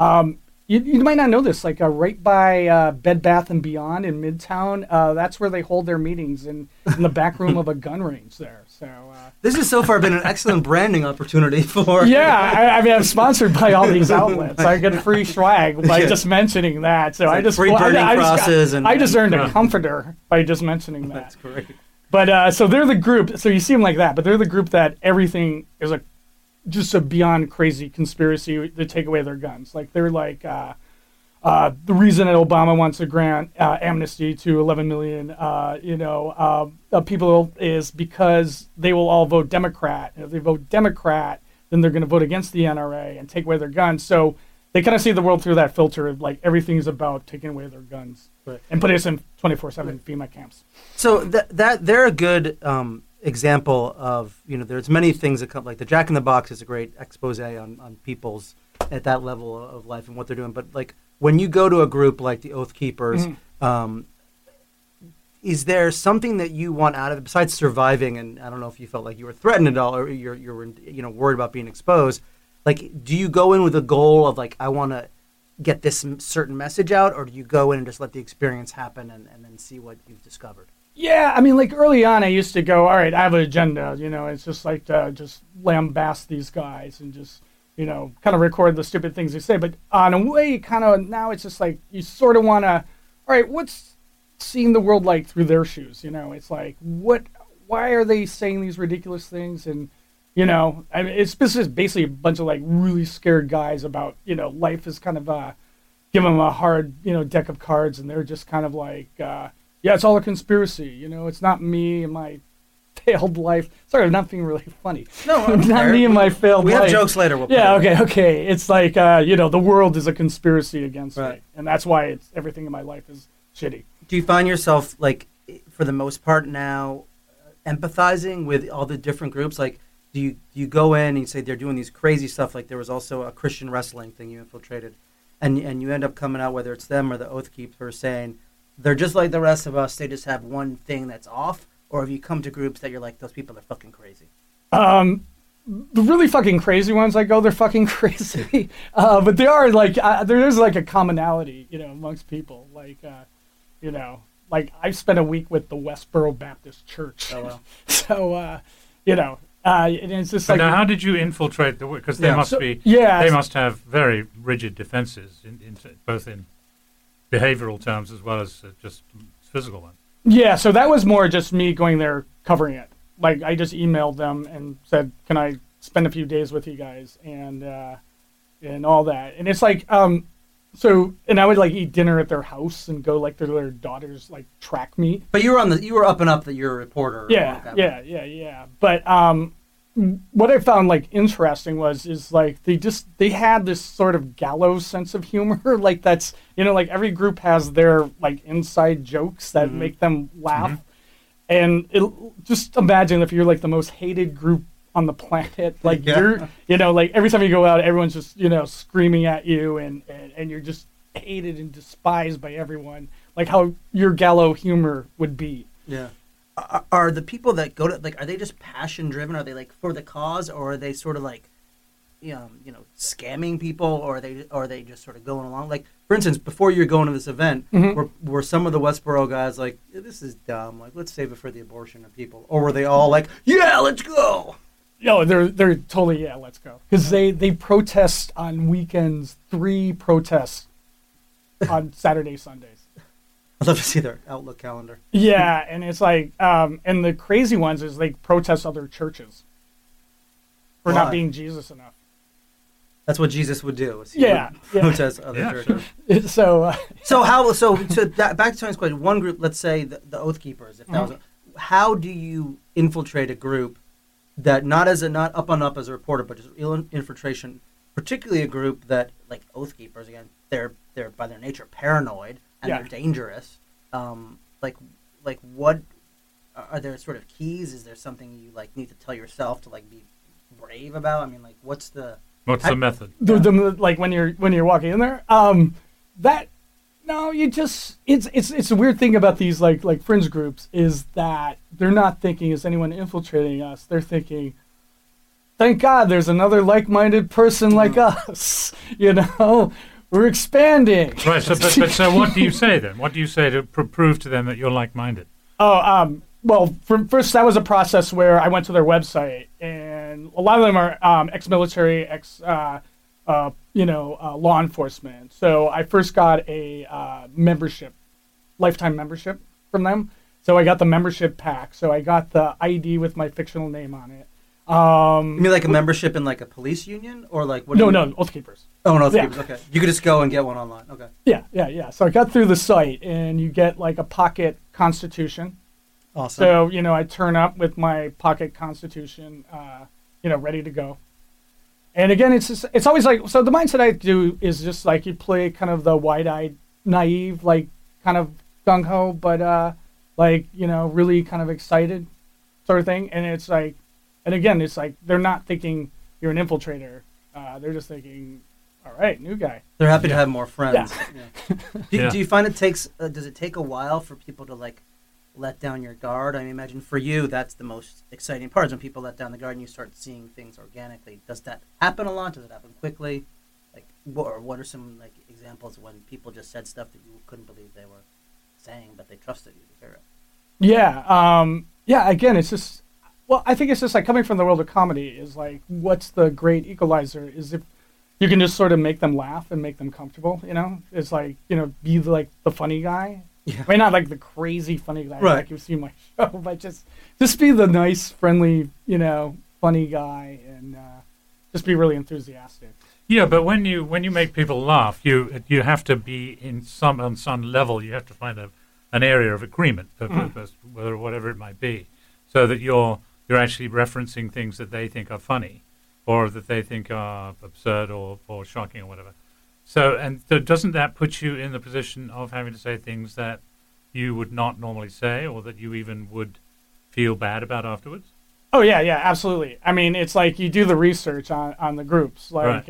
Speaker 3: You might not know this, like right by Bed Bath & Beyond in Midtown, that's where they hold their meetings in the back room of a gun range there. So
Speaker 4: this has so far been an excellent branding opportunity for...
Speaker 3: Yeah, I'm sponsored by all these outlets. I get free swag by just mentioning that. So I just
Speaker 4: free burning crosses.
Speaker 3: I just earned a comforter by just mentioning that.
Speaker 4: That's great.
Speaker 3: But so they're the group. So you see them like that, but they're the group that everything is just a beyond crazy conspiracy to take away their guns. Like they're like, the reason that Obama wants to grant amnesty to 11 million, people is because they will all vote Democrat. And if they vote Democrat, then they're going to vote against the NRA and take away their guns. So they kind of see the world through that filter of like everything's about taking away their guns and put us in 24/7 FEMA camps.
Speaker 5: So that they're a good example of, there's many things that come, like the Jack in the Box is a great expose on people's at that level of life and what they're doing. But like when you go to a group like the Oath Keepers, is there something that you want out of it besides surviving? And I don't know if you felt like you were threatened at all, or you're worried about being exposed. Like, do you go in with a goal of like, I want to get this certain message out, or do you go in and just let the experience happen and then see what you've discovered?
Speaker 3: Yeah, I mean, like early on, I used to go, all right, I have an agenda. It's just like just lambast these guys and just kind of record the stupid things they say. But on a way, kind of now it's just like you sort of want to, all right, what's seeing the world like through their shoes? It's like, why are they saying these ridiculous things? And I mean, it's just basically a bunch of like really scared guys about life is kind of give them a hard deck of cards, and they're just kind of like yeah, it's all a conspiracy. It's not me and my failed life. Sorry, I'm not being really funny.
Speaker 5: No,
Speaker 3: not me and my failed life.
Speaker 5: We have jokes later.
Speaker 3: Okay. It's like the world is a conspiracy against me, and that's why everything in my life is shitty.
Speaker 5: Do you find yourself like, for the most part now, empathizing with all the different groups? Like, do you go in and you say they're doing these crazy stuff? Like there was also a Christian wrestling thing you infiltrated, and you end up coming out, whether it's them or the Oath Keepers, saying they're just like the rest of us. They just have one thing that's off. Or have you come to groups that you're like, those people are fucking crazy?
Speaker 3: The really fucking crazy ones, I go, they're fucking crazy. But they are like, there's like a commonality, amongst people. Like, like I've spent a week with the Westboro Baptist Church.
Speaker 5: Oh, well.
Speaker 3: So, and it's just
Speaker 2: but
Speaker 3: like.
Speaker 2: Now, how did you infiltrate the? Because they must be.
Speaker 3: Yeah.
Speaker 2: They must have very rigid defenses, both in behavioral terms as well as just physical ones.
Speaker 3: Yeah, so that was more just me going there covering it. Like I just emailed them and said, "Can I spend a few days with you guys?" and all that. And it's like, and I would like eat dinner at their house and go like to their daughter's like track meet.
Speaker 5: But you were up and up that you're a reporter.
Speaker 3: Yeah. But what I found like interesting is like they had this sort of gallows sense of humor. Like that's like every group has their like inside jokes that make them laugh. And just imagine if you're like the most hated group on the planet, like you're like every time you go out, everyone's just screaming at you and you're just hated and despised by everyone, like how your gallows humor would be.
Speaker 5: Yeah. Are the people that go to like, are they just passion driven? Are they like for the cause, or are they sort of like, scamming people, or are they just sort of going along? Like, for instance, before you're going to this event, were some of the Westboro guys like, this is dumb, like let's save it for the abortion of people, or were they all like, yeah, let's go?
Speaker 3: No, they're totally let's go, because they protest on weekends, 3 protests on Saturday, Sundays.
Speaker 5: I'd love to see their Outlook calendar.
Speaker 3: Yeah, and it's like, and the crazy ones is they protest other churches for not being Jesus enough.
Speaker 5: That's what Jesus would do. Protest other churches.
Speaker 3: So
Speaker 5: back to Tony's question. One group, let's say the Oath Keepers. If that was, how do you infiltrate a group that not up on up as a reporter, but just real infiltration? Particularly a group that, like Oath Keepers, again, they're by their nature paranoid. And they're dangerous. Like what are there sort of keys? Is there something you like need to tell yourself to like be brave about? I mean, like what's the
Speaker 2: method?
Speaker 3: Like when you're walking in there, it's a weird thing about these like fringe groups is that they're not thinking, is anyone infiltrating us? They're thinking, thank God there's another like-minded person like us, We're expanding.
Speaker 2: Right. So what do you say then? What do you say to prove to them that you're like-minded?
Speaker 3: Well, first that was a process where I went to their website, and a lot of them are ex-military, law enforcement. So I first got a lifetime membership from them. So I got the membership pack. So I got the ID with my fictional name on it.
Speaker 5: You mean like a membership in like a police union or like what?
Speaker 3: No, Oath Keepers.
Speaker 5: Oh, no, Oath
Speaker 3: Yeah.
Speaker 5: Keepers. Okay, you could just go and get one online. Okay.
Speaker 3: Yeah. So I got through the site, and you get like a pocket Constitution.
Speaker 5: Awesome.
Speaker 3: So I turn up with my pocket Constitution, ready to go. And again, it's always like, so the mindset I do is just like you play kind of the wide-eyed, naive, like kind of gung-ho, but really kind of excited sort of thing. And it's like, and again, it's like they're not thinking you're an infiltrator. They're just thinking, all right, new guy.
Speaker 5: They're happy to have more friends.
Speaker 3: Yeah.
Speaker 5: Do you find it takes? Does it take a while for people to like let down your guard? I mean, imagine for you, that's the most exciting part is when people let down the guard and you start seeing things organically. Does that happen a lot? Does it happen quickly? Like, what are some like examples of when people just said stuff that you couldn't believe they were saying, but they trusted you to hear it?
Speaker 3: Yeah. Again, it's just. Well, I think it's just like coming from the world of comedy is like, what's the great equalizer is if you can just sort of make them laugh and make them comfortable, It's like, be the funny guy.
Speaker 5: Yeah.
Speaker 3: I mean, not like the crazy funny guy
Speaker 5: Right.
Speaker 3: like you see my show, but just be the nice, friendly, funny guy and just be really enthusiastic.
Speaker 2: Yeah, but when you make people laugh, you have to be on some level. You have to find an area of agreement, whatever it might be, so that you're actually referencing things that they think are funny, or that they think are absurd or shocking or whatever. So doesn't that put you in the position of having to say things that you would not normally say, or that you even would feel bad about afterwards?
Speaker 3: Oh yeah, absolutely. I mean, it's like you do the research on the groups, like,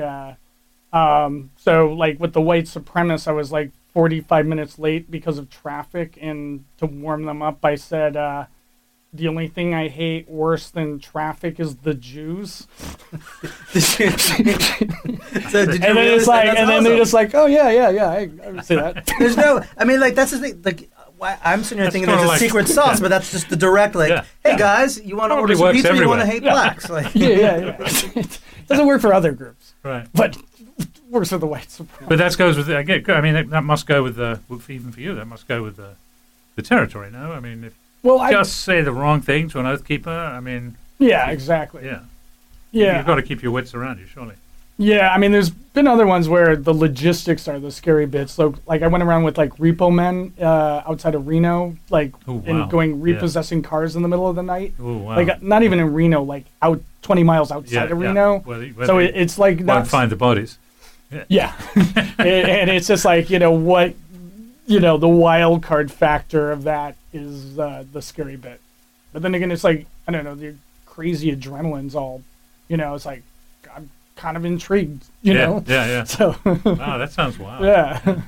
Speaker 3: so like with the white supremacists, I was like 45 minutes late because of traffic, and to warm them up, I said, the only thing I hate worse than traffic is the Jews.
Speaker 5: So did you
Speaker 3: and then
Speaker 5: really
Speaker 3: it's
Speaker 5: say
Speaker 3: like,
Speaker 5: that's
Speaker 3: and then
Speaker 5: awesome?
Speaker 3: they're just like, oh yeah, I would say that.
Speaker 5: There's no. I mean, like that's the thing. Like I'm sitting here
Speaker 2: That's
Speaker 5: thinking
Speaker 2: kinda
Speaker 5: there's a
Speaker 2: like-
Speaker 5: secret sauce, but that's just the direct. Like, hey guys, you want to order
Speaker 2: Probably
Speaker 5: some
Speaker 2: works
Speaker 5: pizza? Or you want to
Speaker 2: everywhere.
Speaker 5: hate blacks? Like,
Speaker 3: yeah. It doesn't work for other groups,
Speaker 2: Right.
Speaker 3: but works for the white supremacists.
Speaker 2: But that goes with that must go with even for you. That must go with the territory. No, I mean, if just say the wrong thing to an oath keeper, I mean.
Speaker 3: Yeah, exactly.
Speaker 2: Yeah.
Speaker 3: You've
Speaker 2: got to keep your wits around you, surely.
Speaker 3: Yeah, I mean, there's been other ones where the logistics are the scary bits. So, like, I went around with like repo men outside of Reno, like, and going repossessing cars in the middle of the night.
Speaker 2: Oh, wow.
Speaker 3: Like, not even in Reno, like out 20 miles outside of Reno.
Speaker 2: Where
Speaker 3: so
Speaker 2: they
Speaker 3: it's like
Speaker 2: won't
Speaker 3: not
Speaker 2: find the bodies.
Speaker 3: Yeah, and it's just like what the wild card factor of that is the scary bit. But then again, it's like I don't know, the crazy adrenaline's all, it's like I'm kind of intrigued, you know.
Speaker 2: Yeah.
Speaker 3: So
Speaker 2: wow, that sounds wild.
Speaker 3: Yeah.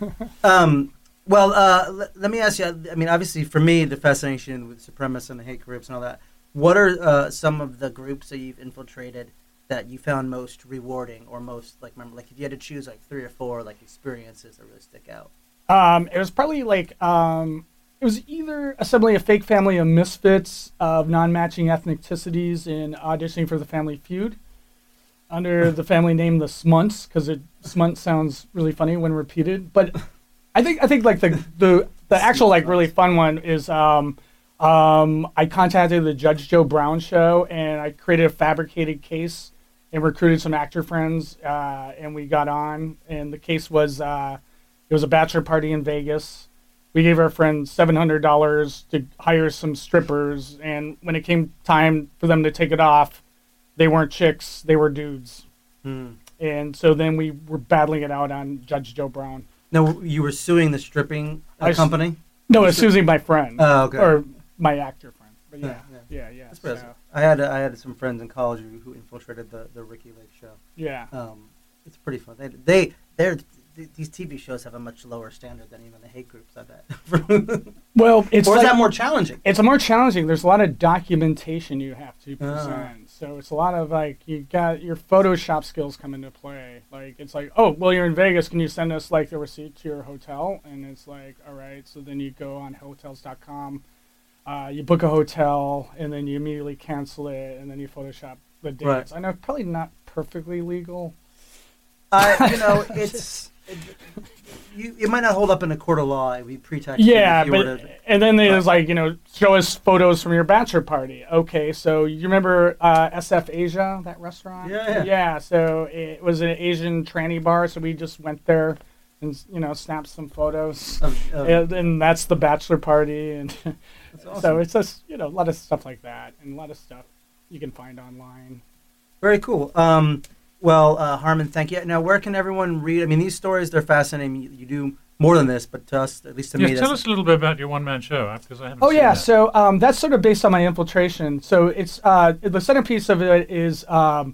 Speaker 5: Let me ask you. I mean, obviously, for me, the fascination with supremacists and the hate groups and all that. What are some of the groups that you've infiltrated that you found most rewarding, or most like if you had to choose like 3 or 4 like experiences that really stick out?
Speaker 3: It was probably like it was either assembling a fake family of misfits of non-matching ethnicities and auditioning for the Family Feud under the family name the Smunts, because Smunt sounds really funny when repeated. But I think like the actual like really fun one is I contacted the Judge Joe Brown show, and I created a fabricated case and recruited some actor friends, and we got on. And the case was it was a bachelor party in Vegas. We gave our friend $700 to hire some strippers, and when it came time for them to take it off, they weren't chicks, they were dudes. And so then we were battling it out on Judge Joe Brown.
Speaker 5: No, you were suing the stripping company?
Speaker 3: No, I was suing my friend.
Speaker 5: Oh, okay.
Speaker 3: Or my actor friend. But yeah.
Speaker 5: That's impressive. I had some friends in college who infiltrated the Ricky Lake show.
Speaker 3: Yeah.
Speaker 5: It's pretty fun. These TV shows have a much lower standard than even the hate groups, I bet.
Speaker 3: Well, it's
Speaker 5: or is
Speaker 3: like,
Speaker 5: that more challenging?
Speaker 3: It's more challenging. There's a lot of documentation you have to present. So it's a lot of like, you got your Photoshop skills come into play. Like, it's like, oh, well, you're in Vegas. Can you send us like the receipt to your hotel? And it's like, all right. So then you go on hotels.com, you book a hotel, and then you immediately cancel it, and then you Photoshop the dates.
Speaker 5: Right.
Speaker 3: I know, probably not perfectly legal.
Speaker 5: it might not hold up in a court of law. It would be pretext.
Speaker 3: Yeah,
Speaker 5: if you were to-
Speaker 3: and then there's like, show us photos from your bachelor party. Okay, so you remember SF Asia, that restaurant?
Speaker 5: Yeah.
Speaker 3: Yeah, so it was an Asian tranny bar, so we just went there and, snapped some photos. And that's the bachelor party. And
Speaker 5: awesome.
Speaker 3: So it's just, a lot of stuff like that, and a lot of stuff you can find online.
Speaker 5: Very cool. Well, Harmon, thank you. Now, where can everyone read? I mean, these stories, they're fascinating. You do more than this, but to us, at least to me,
Speaker 2: tell us a little bit about your one-man show, because I haven't
Speaker 3: Oh,
Speaker 2: seen
Speaker 3: yeah,
Speaker 2: that.
Speaker 3: so that's sort of based on my infiltration. So it's the centerpiece of it is,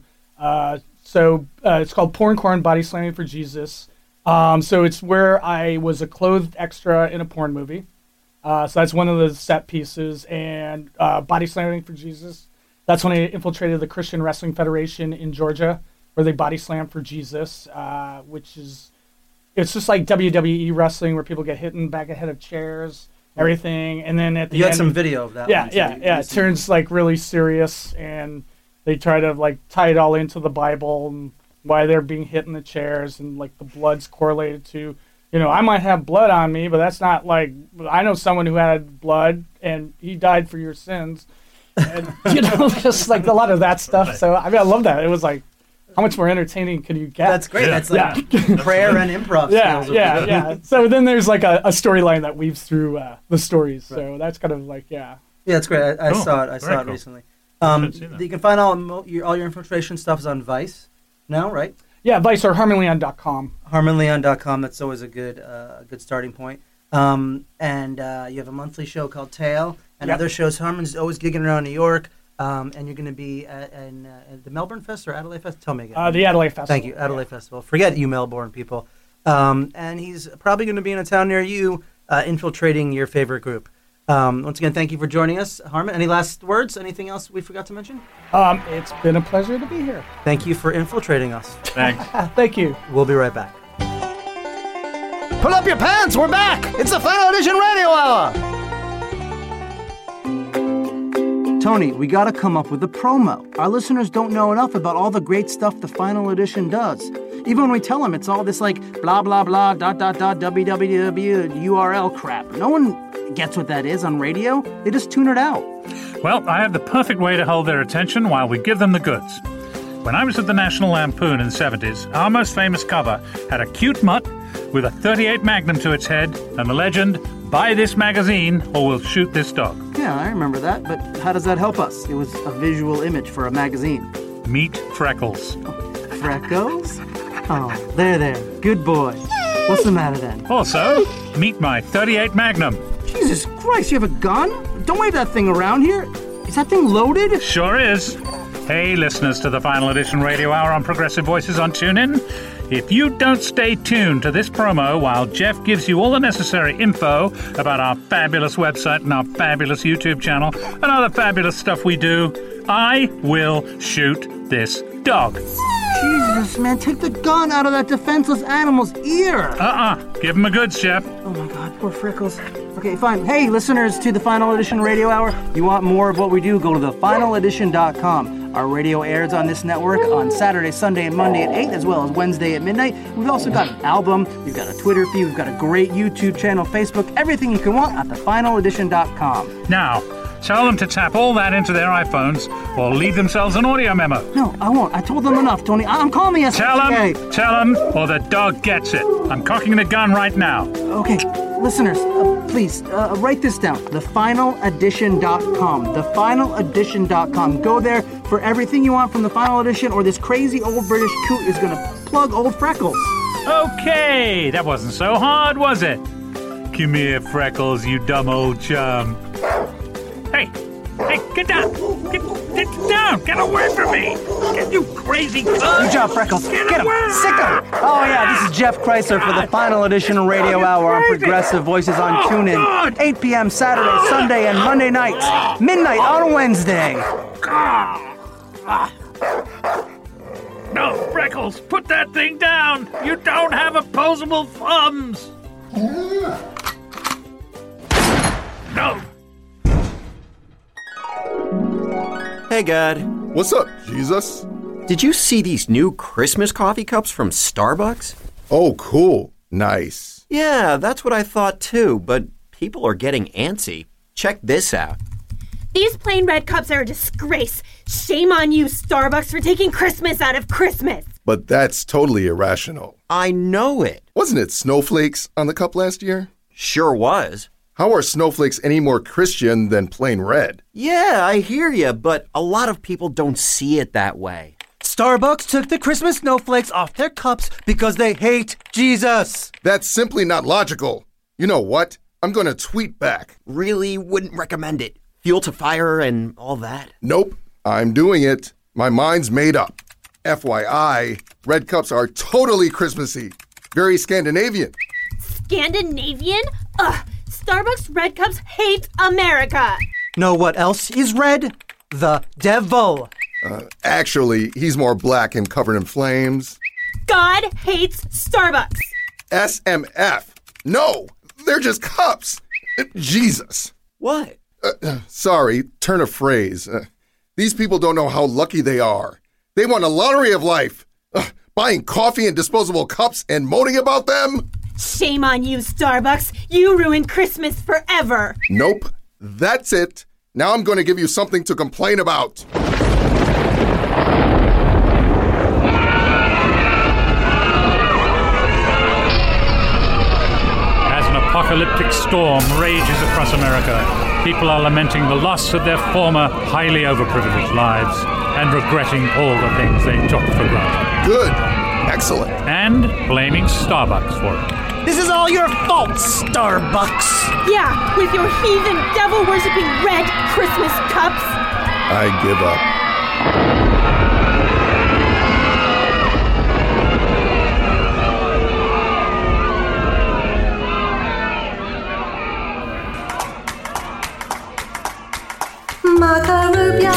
Speaker 3: it's called Porn Corn Body Slamming for Jesus. So it's where I was a clothed extra in a porn movie. So that's one of the set pieces. And Body Slamming for Jesus, that's when I infiltrated the Christian Wrestling Federation in Georgia, where they body slam for Jesus, it's just like WWE wrestling where people get hit in the back of of chairs, everything, and then at the
Speaker 5: You
Speaker 3: end...
Speaker 5: had some video of that.
Speaker 3: Yeah. It turns like really serious, and they try to like tie it all into the Bible and why they're being hit in the chairs, and like the blood's correlated to, I might have blood on me, but that's not like, I know someone who had blood and he died for your sins. And, just like a lot of that stuff. So, I love that. It was like, how much more entertaining could you get?
Speaker 5: That's great. Yeah. That's like prayer and improv skills.
Speaker 3: Yeah. So then there's like a storyline that weaves through the stories. Right. So that's kind of like,
Speaker 5: Yeah, it's great. I saw it. I saw it recently. You can find all your infiltration stuff is on Vice now, right?
Speaker 3: Yeah, Vice or HarmonLeon.com.
Speaker 5: HarmonLeon.com. That's always a good starting point. And you have a monthly show called Tale and other shows. Harmon's always gigging around New York. And you're going to be at the Melbourne Fest or Adelaide Fest? Tell me again.
Speaker 3: The Adelaide Festival.
Speaker 5: Thank you, Adelaide Festival. Forget you, Melbourne people. And he's probably going to be in a town near you, infiltrating your favorite group. Once again, thank you for joining us, Harmon. Any last words? Anything else we forgot to mention?
Speaker 3: It's been a pleasure to be here.
Speaker 5: Thank you for infiltrating us.
Speaker 2: Thanks.
Speaker 3: Thank you.
Speaker 5: We'll be right back.
Speaker 15: Pull up your pants, we're back! It's the Final Edition Radio Hour!
Speaker 4: Tony, we gotta come up with a promo. Our listeners don't know enough about all the great stuff the Final Edition does. Even when we tell them it's all this like blah blah blah www URL crap. No one gets what that is on radio. They just tune it out.
Speaker 2: Well, I have the perfect way to hold their attention while we give them the goods. When I was at the National Lampoon in the 70s, our most famous cover had a cute mutt with a .38 Magnum to its head and the legend, "Buy this magazine or we'll shoot this dog."
Speaker 4: Yeah, I remember that, but how does that help us? It was a visual image for a magazine.
Speaker 2: Meet Freckles.
Speaker 4: Freckles? Oh, there. Good boy. What's the matter then?
Speaker 2: Also, meet my .38 Magnum.
Speaker 4: Jesus Christ, you have a gun? Don't wave that thing around here. Is that thing loaded?
Speaker 2: Sure is. Hey, listeners to the Final Edition Radio Hour on Progressive Voices on TuneIn. If you don't stay tuned to this promo while Jeff gives you all the necessary info about our fabulous website and our fabulous YouTube channel and other fabulous stuff we do, I will shoot this dog.
Speaker 4: Jesus, man, take the gun out of that defenseless animal's ear.
Speaker 2: Give him a goods, Jeff.
Speaker 4: Oh, my God, poor Freckles. Okay, fine. Hey, listeners to the Final Edition Radio Hour, you want more of what we do, go to thefinaledition.com. Our radio airs on this network on Saturday, Sunday, and Monday at 8, as well as Wednesday at midnight. We've also got an album, we've got a Twitter feed, we've got a great YouTube channel, Facebook, everything you can want at thefinaledition.com.
Speaker 2: Now, tell them to tap all that into their iPhones or leave themselves an audio memo.
Speaker 4: No, I won't. I told them enough, Tony. I'm calling the SPCA.
Speaker 2: Tell them, or the dog gets it. I'm cocking the gun right now.
Speaker 4: Okay, listeners, please, write this down. Thefinaledition.com. Thefinaledition.com. Go there for everything you want from the Final Edition, or this crazy old British coot is going to plug old Freckles.
Speaker 2: Okay, that wasn't so hard, was it? Come here, Freckles, you dumb old chum. Hey, get down! Get down! Get away from me! Get you crazy cunt!
Speaker 4: Good job, Freckles. Get him! Sick him! Oh, yeah, this is Jeff Chrysler for the Final Edition Radio Hour on Progressive Voices on TuneIn. 8 p.m. Saturday, Sunday, and Monday nights. Midnight on Wednesday.
Speaker 2: No, Freckles, put that thing down! You don't have opposable thumbs! No!
Speaker 6: Hey, God.
Speaker 7: What's up, Jesus?
Speaker 6: Did you see these new Christmas coffee cups from Starbucks?
Speaker 7: Oh, cool. Nice.
Speaker 6: Yeah, that's what I thought too, but people are getting antsy. Check this out.
Speaker 9: These plain red cups are a disgrace. Shame on you, Starbucks, for taking Christmas out of Christmas.
Speaker 7: But that's totally irrational.
Speaker 6: I know it.
Speaker 7: Wasn't it snowflakes on the cup last year?
Speaker 6: Sure was.
Speaker 7: How are snowflakes any more Christian than plain red?
Speaker 6: Yeah, I hear you, but a lot of people don't see it that way.
Speaker 5: Starbucks took the Christmas snowflakes off their cups because they hate Jesus.
Speaker 7: That's simply not logical. You know what? I'm going to tweet back.
Speaker 6: Really wouldn't recommend it. Fuel to fire and all that.
Speaker 7: Nope, I'm doing it. My mind's made up. FYI, red cups are totally Christmassy. Very Scandinavian.
Speaker 9: Scandinavian? Ugh, Starbucks red cups hate America.
Speaker 5: Know what else is red? The devil.
Speaker 7: Actually, he's more black and covered in flames.
Speaker 9: God hates Starbucks.
Speaker 7: SMF. No, they're just cups. Jesus.
Speaker 6: What?
Speaker 7: Sorry, turn of phrase. These people don't know how lucky they are. They won a lottery of life. Buying coffee in disposable cups and moaning about them?
Speaker 9: Shame on you, Starbucks. You ruined Christmas forever.
Speaker 7: Nope, that's it. Now I'm going to give you something to complain about.
Speaker 2: As an apocalyptic storm rages across America, people are lamenting the loss of their former highly overprivileged lives and regretting all the things they took for granted.
Speaker 7: Good. Excellent.
Speaker 2: And blaming Starbucks for it.
Speaker 5: This is all your fault, Starbucks.
Speaker 9: Yeah, with your heathen, devil-worshipping red Christmas cups.
Speaker 7: I give up.
Speaker 11: Marco Rubio.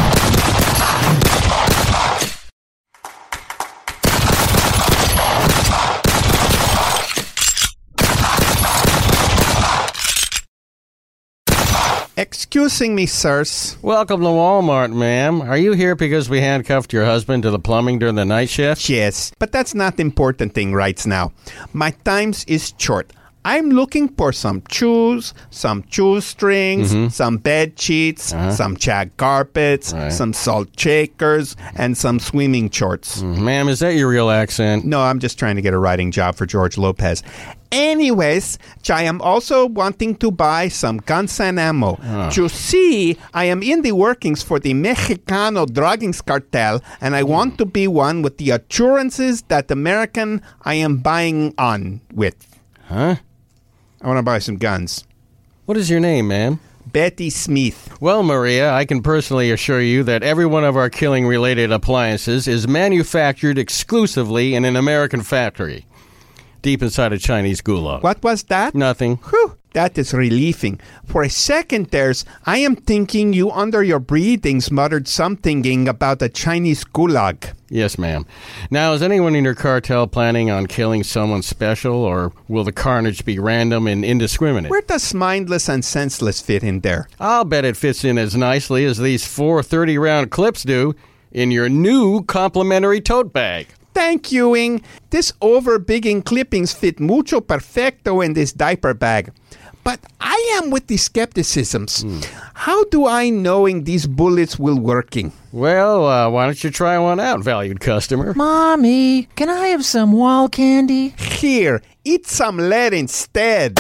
Speaker 16: Excusing me, sirs.
Speaker 18: Welcome to Walmart, ma'am. Are you here because we handcuffed your husband to the plumbing during the night shift?
Speaker 16: Yes, but that's not the important thing right now. My times is short. I'm looking for some shoes strings, some bed sheets, some shag carpets, some salt shakers, and some swimming shorts.
Speaker 18: Ma'am, is that your real accent?
Speaker 16: No, I'm just trying to get a writing job for George Lopez. Anyways, I am also wanting to buy some guns and ammo. You see, I am in the workings for the Mexicano druggings cartel, and I want to be one with the assurances that American I am buying on with.
Speaker 18: Huh?
Speaker 16: I want to buy some guns.
Speaker 18: What is your name, ma'am?
Speaker 16: Betty Smith.
Speaker 18: Well, Maria, I can personally assure you that every one of our killing-related appliances is manufactured exclusively in an American factory, deep inside a Chinese gulag.
Speaker 16: What was that?
Speaker 18: Nothing.
Speaker 16: Whew, that is relieving. For a second there's, I am thinking you under your breathings muttered something about a Chinese gulag.
Speaker 18: Yes, ma'am. Now, is anyone in your cartel planning on killing someone special, or will the carnage be random and indiscriminate?
Speaker 16: Where does mindless and senseless fit in there?
Speaker 18: I'll bet it fits in as nicely as these 4 30-round clips do in your new complimentary tote bag.
Speaker 16: Thank you, Ing. This overbigging clippings fit mucho perfecto in this diaper bag. But I am with the skepticisms. How do I knowing these bullets will working?
Speaker 18: Well, why don't you try one out, valued customer?
Speaker 23: Mommy, can I have some wall candy?
Speaker 16: Here, eat some lead instead.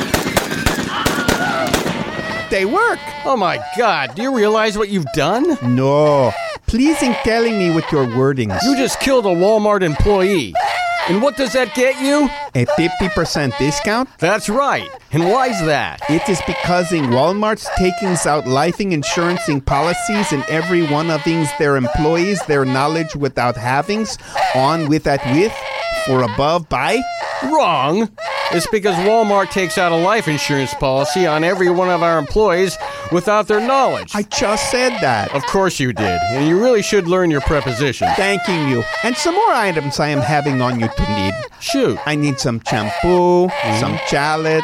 Speaker 16: They work.
Speaker 18: Oh my God, do you realize what you've done?
Speaker 16: No. Pleasing telling me with your wordings.
Speaker 18: You just killed a Walmart employee. And what does that get you?
Speaker 16: A 50% discount?
Speaker 18: That's right. And why's that?
Speaker 16: It is because in Walmart's takings out life insurance policies and every one of their employees their knowledge without havings on with that with for above by.
Speaker 18: Wrong. It's because Walmart takes out a life insurance policy on every one of our employees without their knowledge.
Speaker 16: I just said that.
Speaker 18: Of course you did. And you really should learn your prepositions.
Speaker 16: Thanking you. And some more items I am having on you to need.
Speaker 18: Shoot.
Speaker 16: I need some shampoo, some shallots,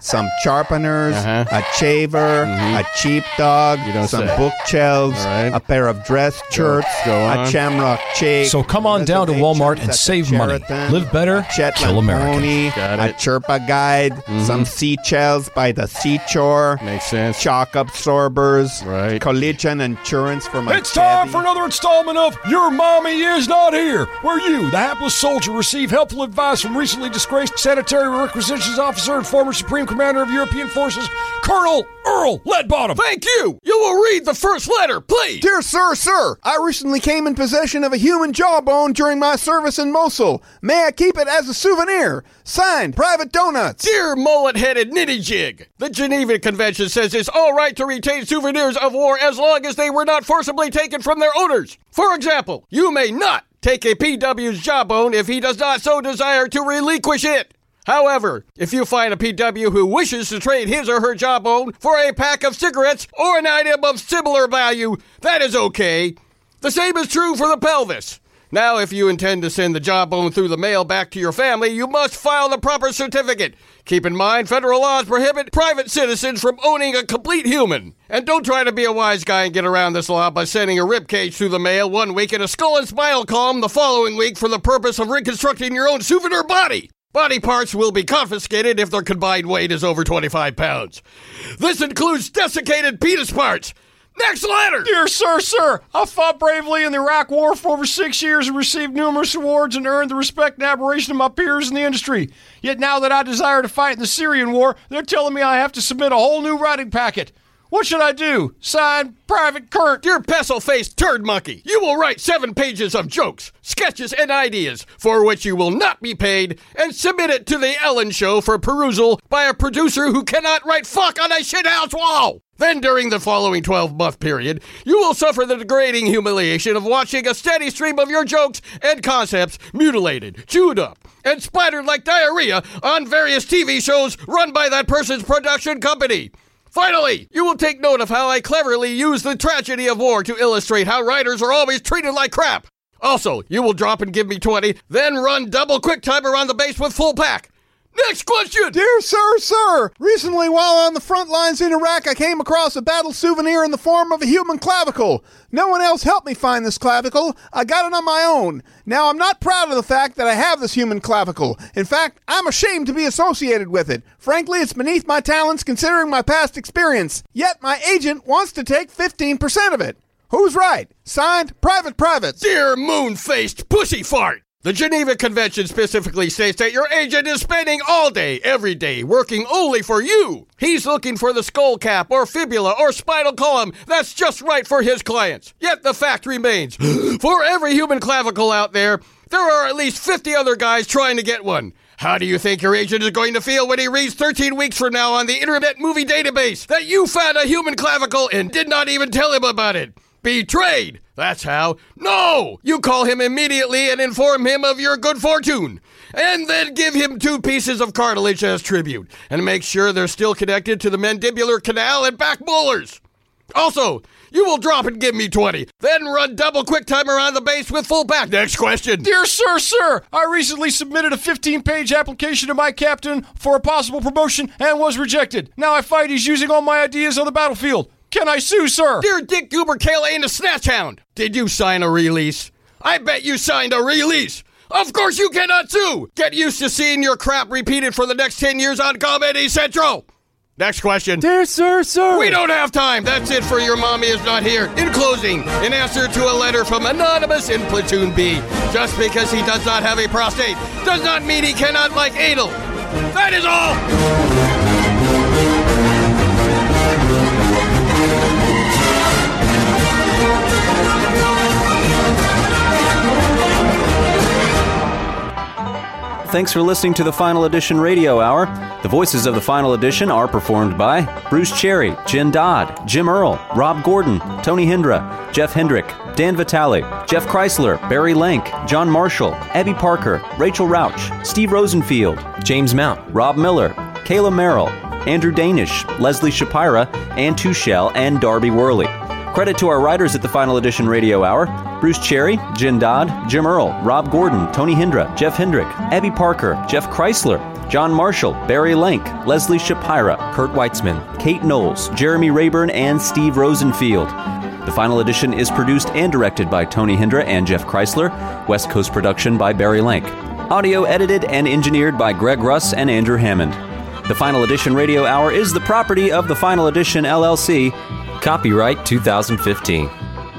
Speaker 16: some sharpeners, a shaver, a sheepdog, some
Speaker 18: say.
Speaker 16: bookshelves, a pair of dress shirts, a shamrock shake.
Speaker 17: So come on down to Walmart and save money. Live better, kill America.
Speaker 16: Pony, a Chirpa guide, some seashells by the seashore.
Speaker 18: Makes sense.
Speaker 16: Shock absorbers, collision insurance for my
Speaker 17: It's time for another installment of Your Mommy Is Not Here, where you, the hapless soldier, receive helpful advice from recently disgraced sanitary requisitions officer and former Supreme Commander of European Forces, Colonel Earl Leadbottom.
Speaker 18: Thank you. You will read the first letter, please.
Speaker 16: Dear sir, I recently came in possession of a human jawbone during my service in Mosul. May I keep it as a souvenir? Signed, Private Donuts.
Speaker 18: Dear mullet-headed nitty jig, the Geneva Convention says it's all right to retain souvenirs of war as long as they were not forcibly taken from their owners. For example, you may not take a PW's jawbone if he does not so desire to relinquish it. However, if you find a PW who wishes to trade his or her jawbone for a pack of cigarettes or an item of similar value, that is okay. The same is true for the pelvis. Now, if you intend to send the jawbone through the mail back to your family, you must file the proper certificate. Keep in mind, federal laws prohibit private citizens from owning a complete human. And don't try to be a wise guy and get around this law by sending a ribcage through the mail one week and a skull and spinal column the following week for the purpose of reconstructing your own souvenir body. Body parts will be confiscated if their combined weight is over 25 pounds. This includes desiccated penis parts. Next letter!
Speaker 17: Dear sir, I fought bravely in the Iraq War for over 6 years and received numerous awards and earned the respect and admiration of my peers in the industry. Yet now that I desire to fight in the Syrian war, they're telling me I have to submit a whole new writing packet. What should I do? Signed, Private Kurt.
Speaker 18: Dear pestle-faced turd monkey, you will write 7 pages of jokes, sketches, and ideas for which you will not be paid and submit it to the Ellen Show for perusal by a producer who cannot write fuck on a shithouse wall. Then during the following 12-month period, you will suffer the degrading humiliation of watching a steady stream of your jokes and concepts mutilated, chewed up, and splattered like diarrhea on various TV shows run by that person's production company. Finally, you will take note of how I cleverly use the tragedy of war to illustrate how writers are always treated like crap. Also, you will drop and give me 20, then run double quick time around the base with full pack. Next question!
Speaker 16: Dear sir, recently while on the front lines in Iraq, I came across a battle souvenir in the form of a human clavicle. No one else helped me find this clavicle. I got it on my own. Now, I'm not proud of the fact that I have this human clavicle. In fact, I'm ashamed to be associated with it. Frankly, it's beneath my talents considering my past experience. Yet my agent wants to take 15% of it. Who's right? Signed, Private.
Speaker 18: Dear moon-faced pussy fart! The Geneva Convention specifically states that your agent is spending all day, every day, working only for you. He's looking for the skull cap or fibula or spinal column that's just right for his clients. Yet the fact remains, for every human clavicle out there, there are at least 50 other guys trying to get one. How do you think your agent is going to feel when he reads 13 weeks from now on the Internet Movie Database that you found a human clavicle and did not even tell him about it? Betrayed! That's how. No! You call him immediately and inform him of your good fortune. And then give him 2 pieces of cartilage as tribute. And make sure they're still connected to the mandibular canal and back molars. Also, you will drop and give me 20. Then run double quick time around the base with full back. Next question.
Speaker 17: Dear sir, I recently submitted a 15-page application to my captain for a possible promotion and was rejected. Now I fight he's using all my ideas on the battlefield. Can I sue, sir?
Speaker 18: Dear Dick Goober Kayla and the Snatch Hound, did you sign a release? I bet you signed a release. Of course you cannot sue. Get used to seeing your crap repeated for the next 10 years on Comedy Central. Next question.
Speaker 22: Dear sir.
Speaker 18: We don't have time. That's it for Your Mommy Is Not Here. In closing, in answer to a letter from Anonymous in Platoon B, just because he does not have a prostate does not mean he cannot like anal. That is all.
Speaker 10: Thanks for listening to the Final Edition Radio Hour. The voices of the Final Edition are performed by Bruce Cherry, Jen Dodd, Jim Earl, Rob Gordon, Tony Hindra, Jeff Hendrick, Dan Vitale, Jeff Chrysler, Barry Lank, John Marshall, Abby Parker, Rachel Rauch, Steve Rosenfield, James Mount, Rob Miller, Kayla Merrill, Andrew Danish, Leslie Shapira, Ann Tuchel, and Darby Worley. Credit to our writers at the Final Edition Radio Hour: Bruce Cherry, Jen Dodd, Jim Earl, Rob Gordon, Tony Hindra, Jeff Hendrick, Abby Parker, Jeff Chrysler, John Marshall, Barry Lank, Leslie Shapira, Kurt Weitzman, Kate Knowles, Jeremy Rayburn, and Steve Rosenfield. The Final Edition is produced and directed by Tony Hindra and Jeff Chrysler. West Coast production by Barry Lank. Audio edited and engineered by Greg Russ and Andrew Hammond. The Final Edition Radio Hour is the property of the Final Edition LLC.
Speaker 13: Copyright 2015.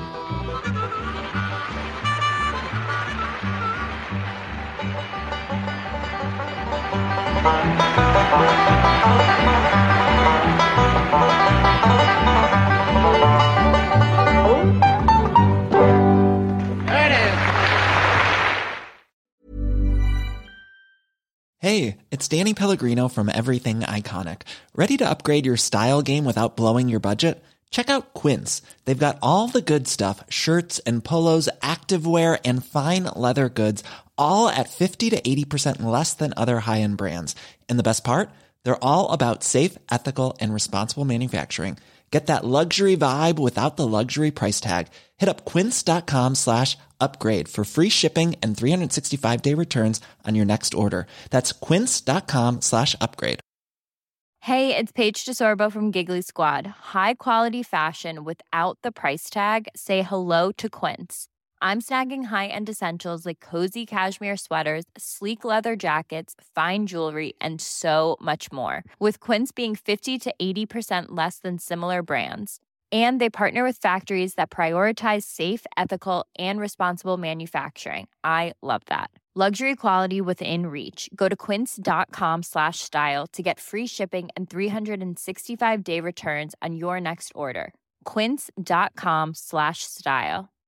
Speaker 14: Hey, it's Danny Pellegrino from Everything Iconic. Ready to upgrade your style game without blowing your budget? Check out Quince. They've got all the good stuff, shirts and polos, activewear, and fine leather goods, all at 50 to 80% less than other high-end brands. And the best part? They're all about safe, ethical, and responsible manufacturing. Get that luxury vibe without the luxury price tag. Hit up quince.com/upgrade for free shipping and 365-day returns on your next order. That's quince.com/upgrade.
Speaker 19: Hey, it's Paige DeSorbo from Giggly Squad. High quality fashion without the price tag. Say hello to Quince. I'm snagging high-end essentials like cozy cashmere sweaters, sleek leather jackets, fine jewelry, and so much more. With Quince being 50 to 80% less than similar brands. And they partner with factories that prioritize safe, ethical, and responsible manufacturing. I love that. Luxury quality within reach. Go to quince.com/style to get free shipping and 365-day returns on your next order. Quince.com/style.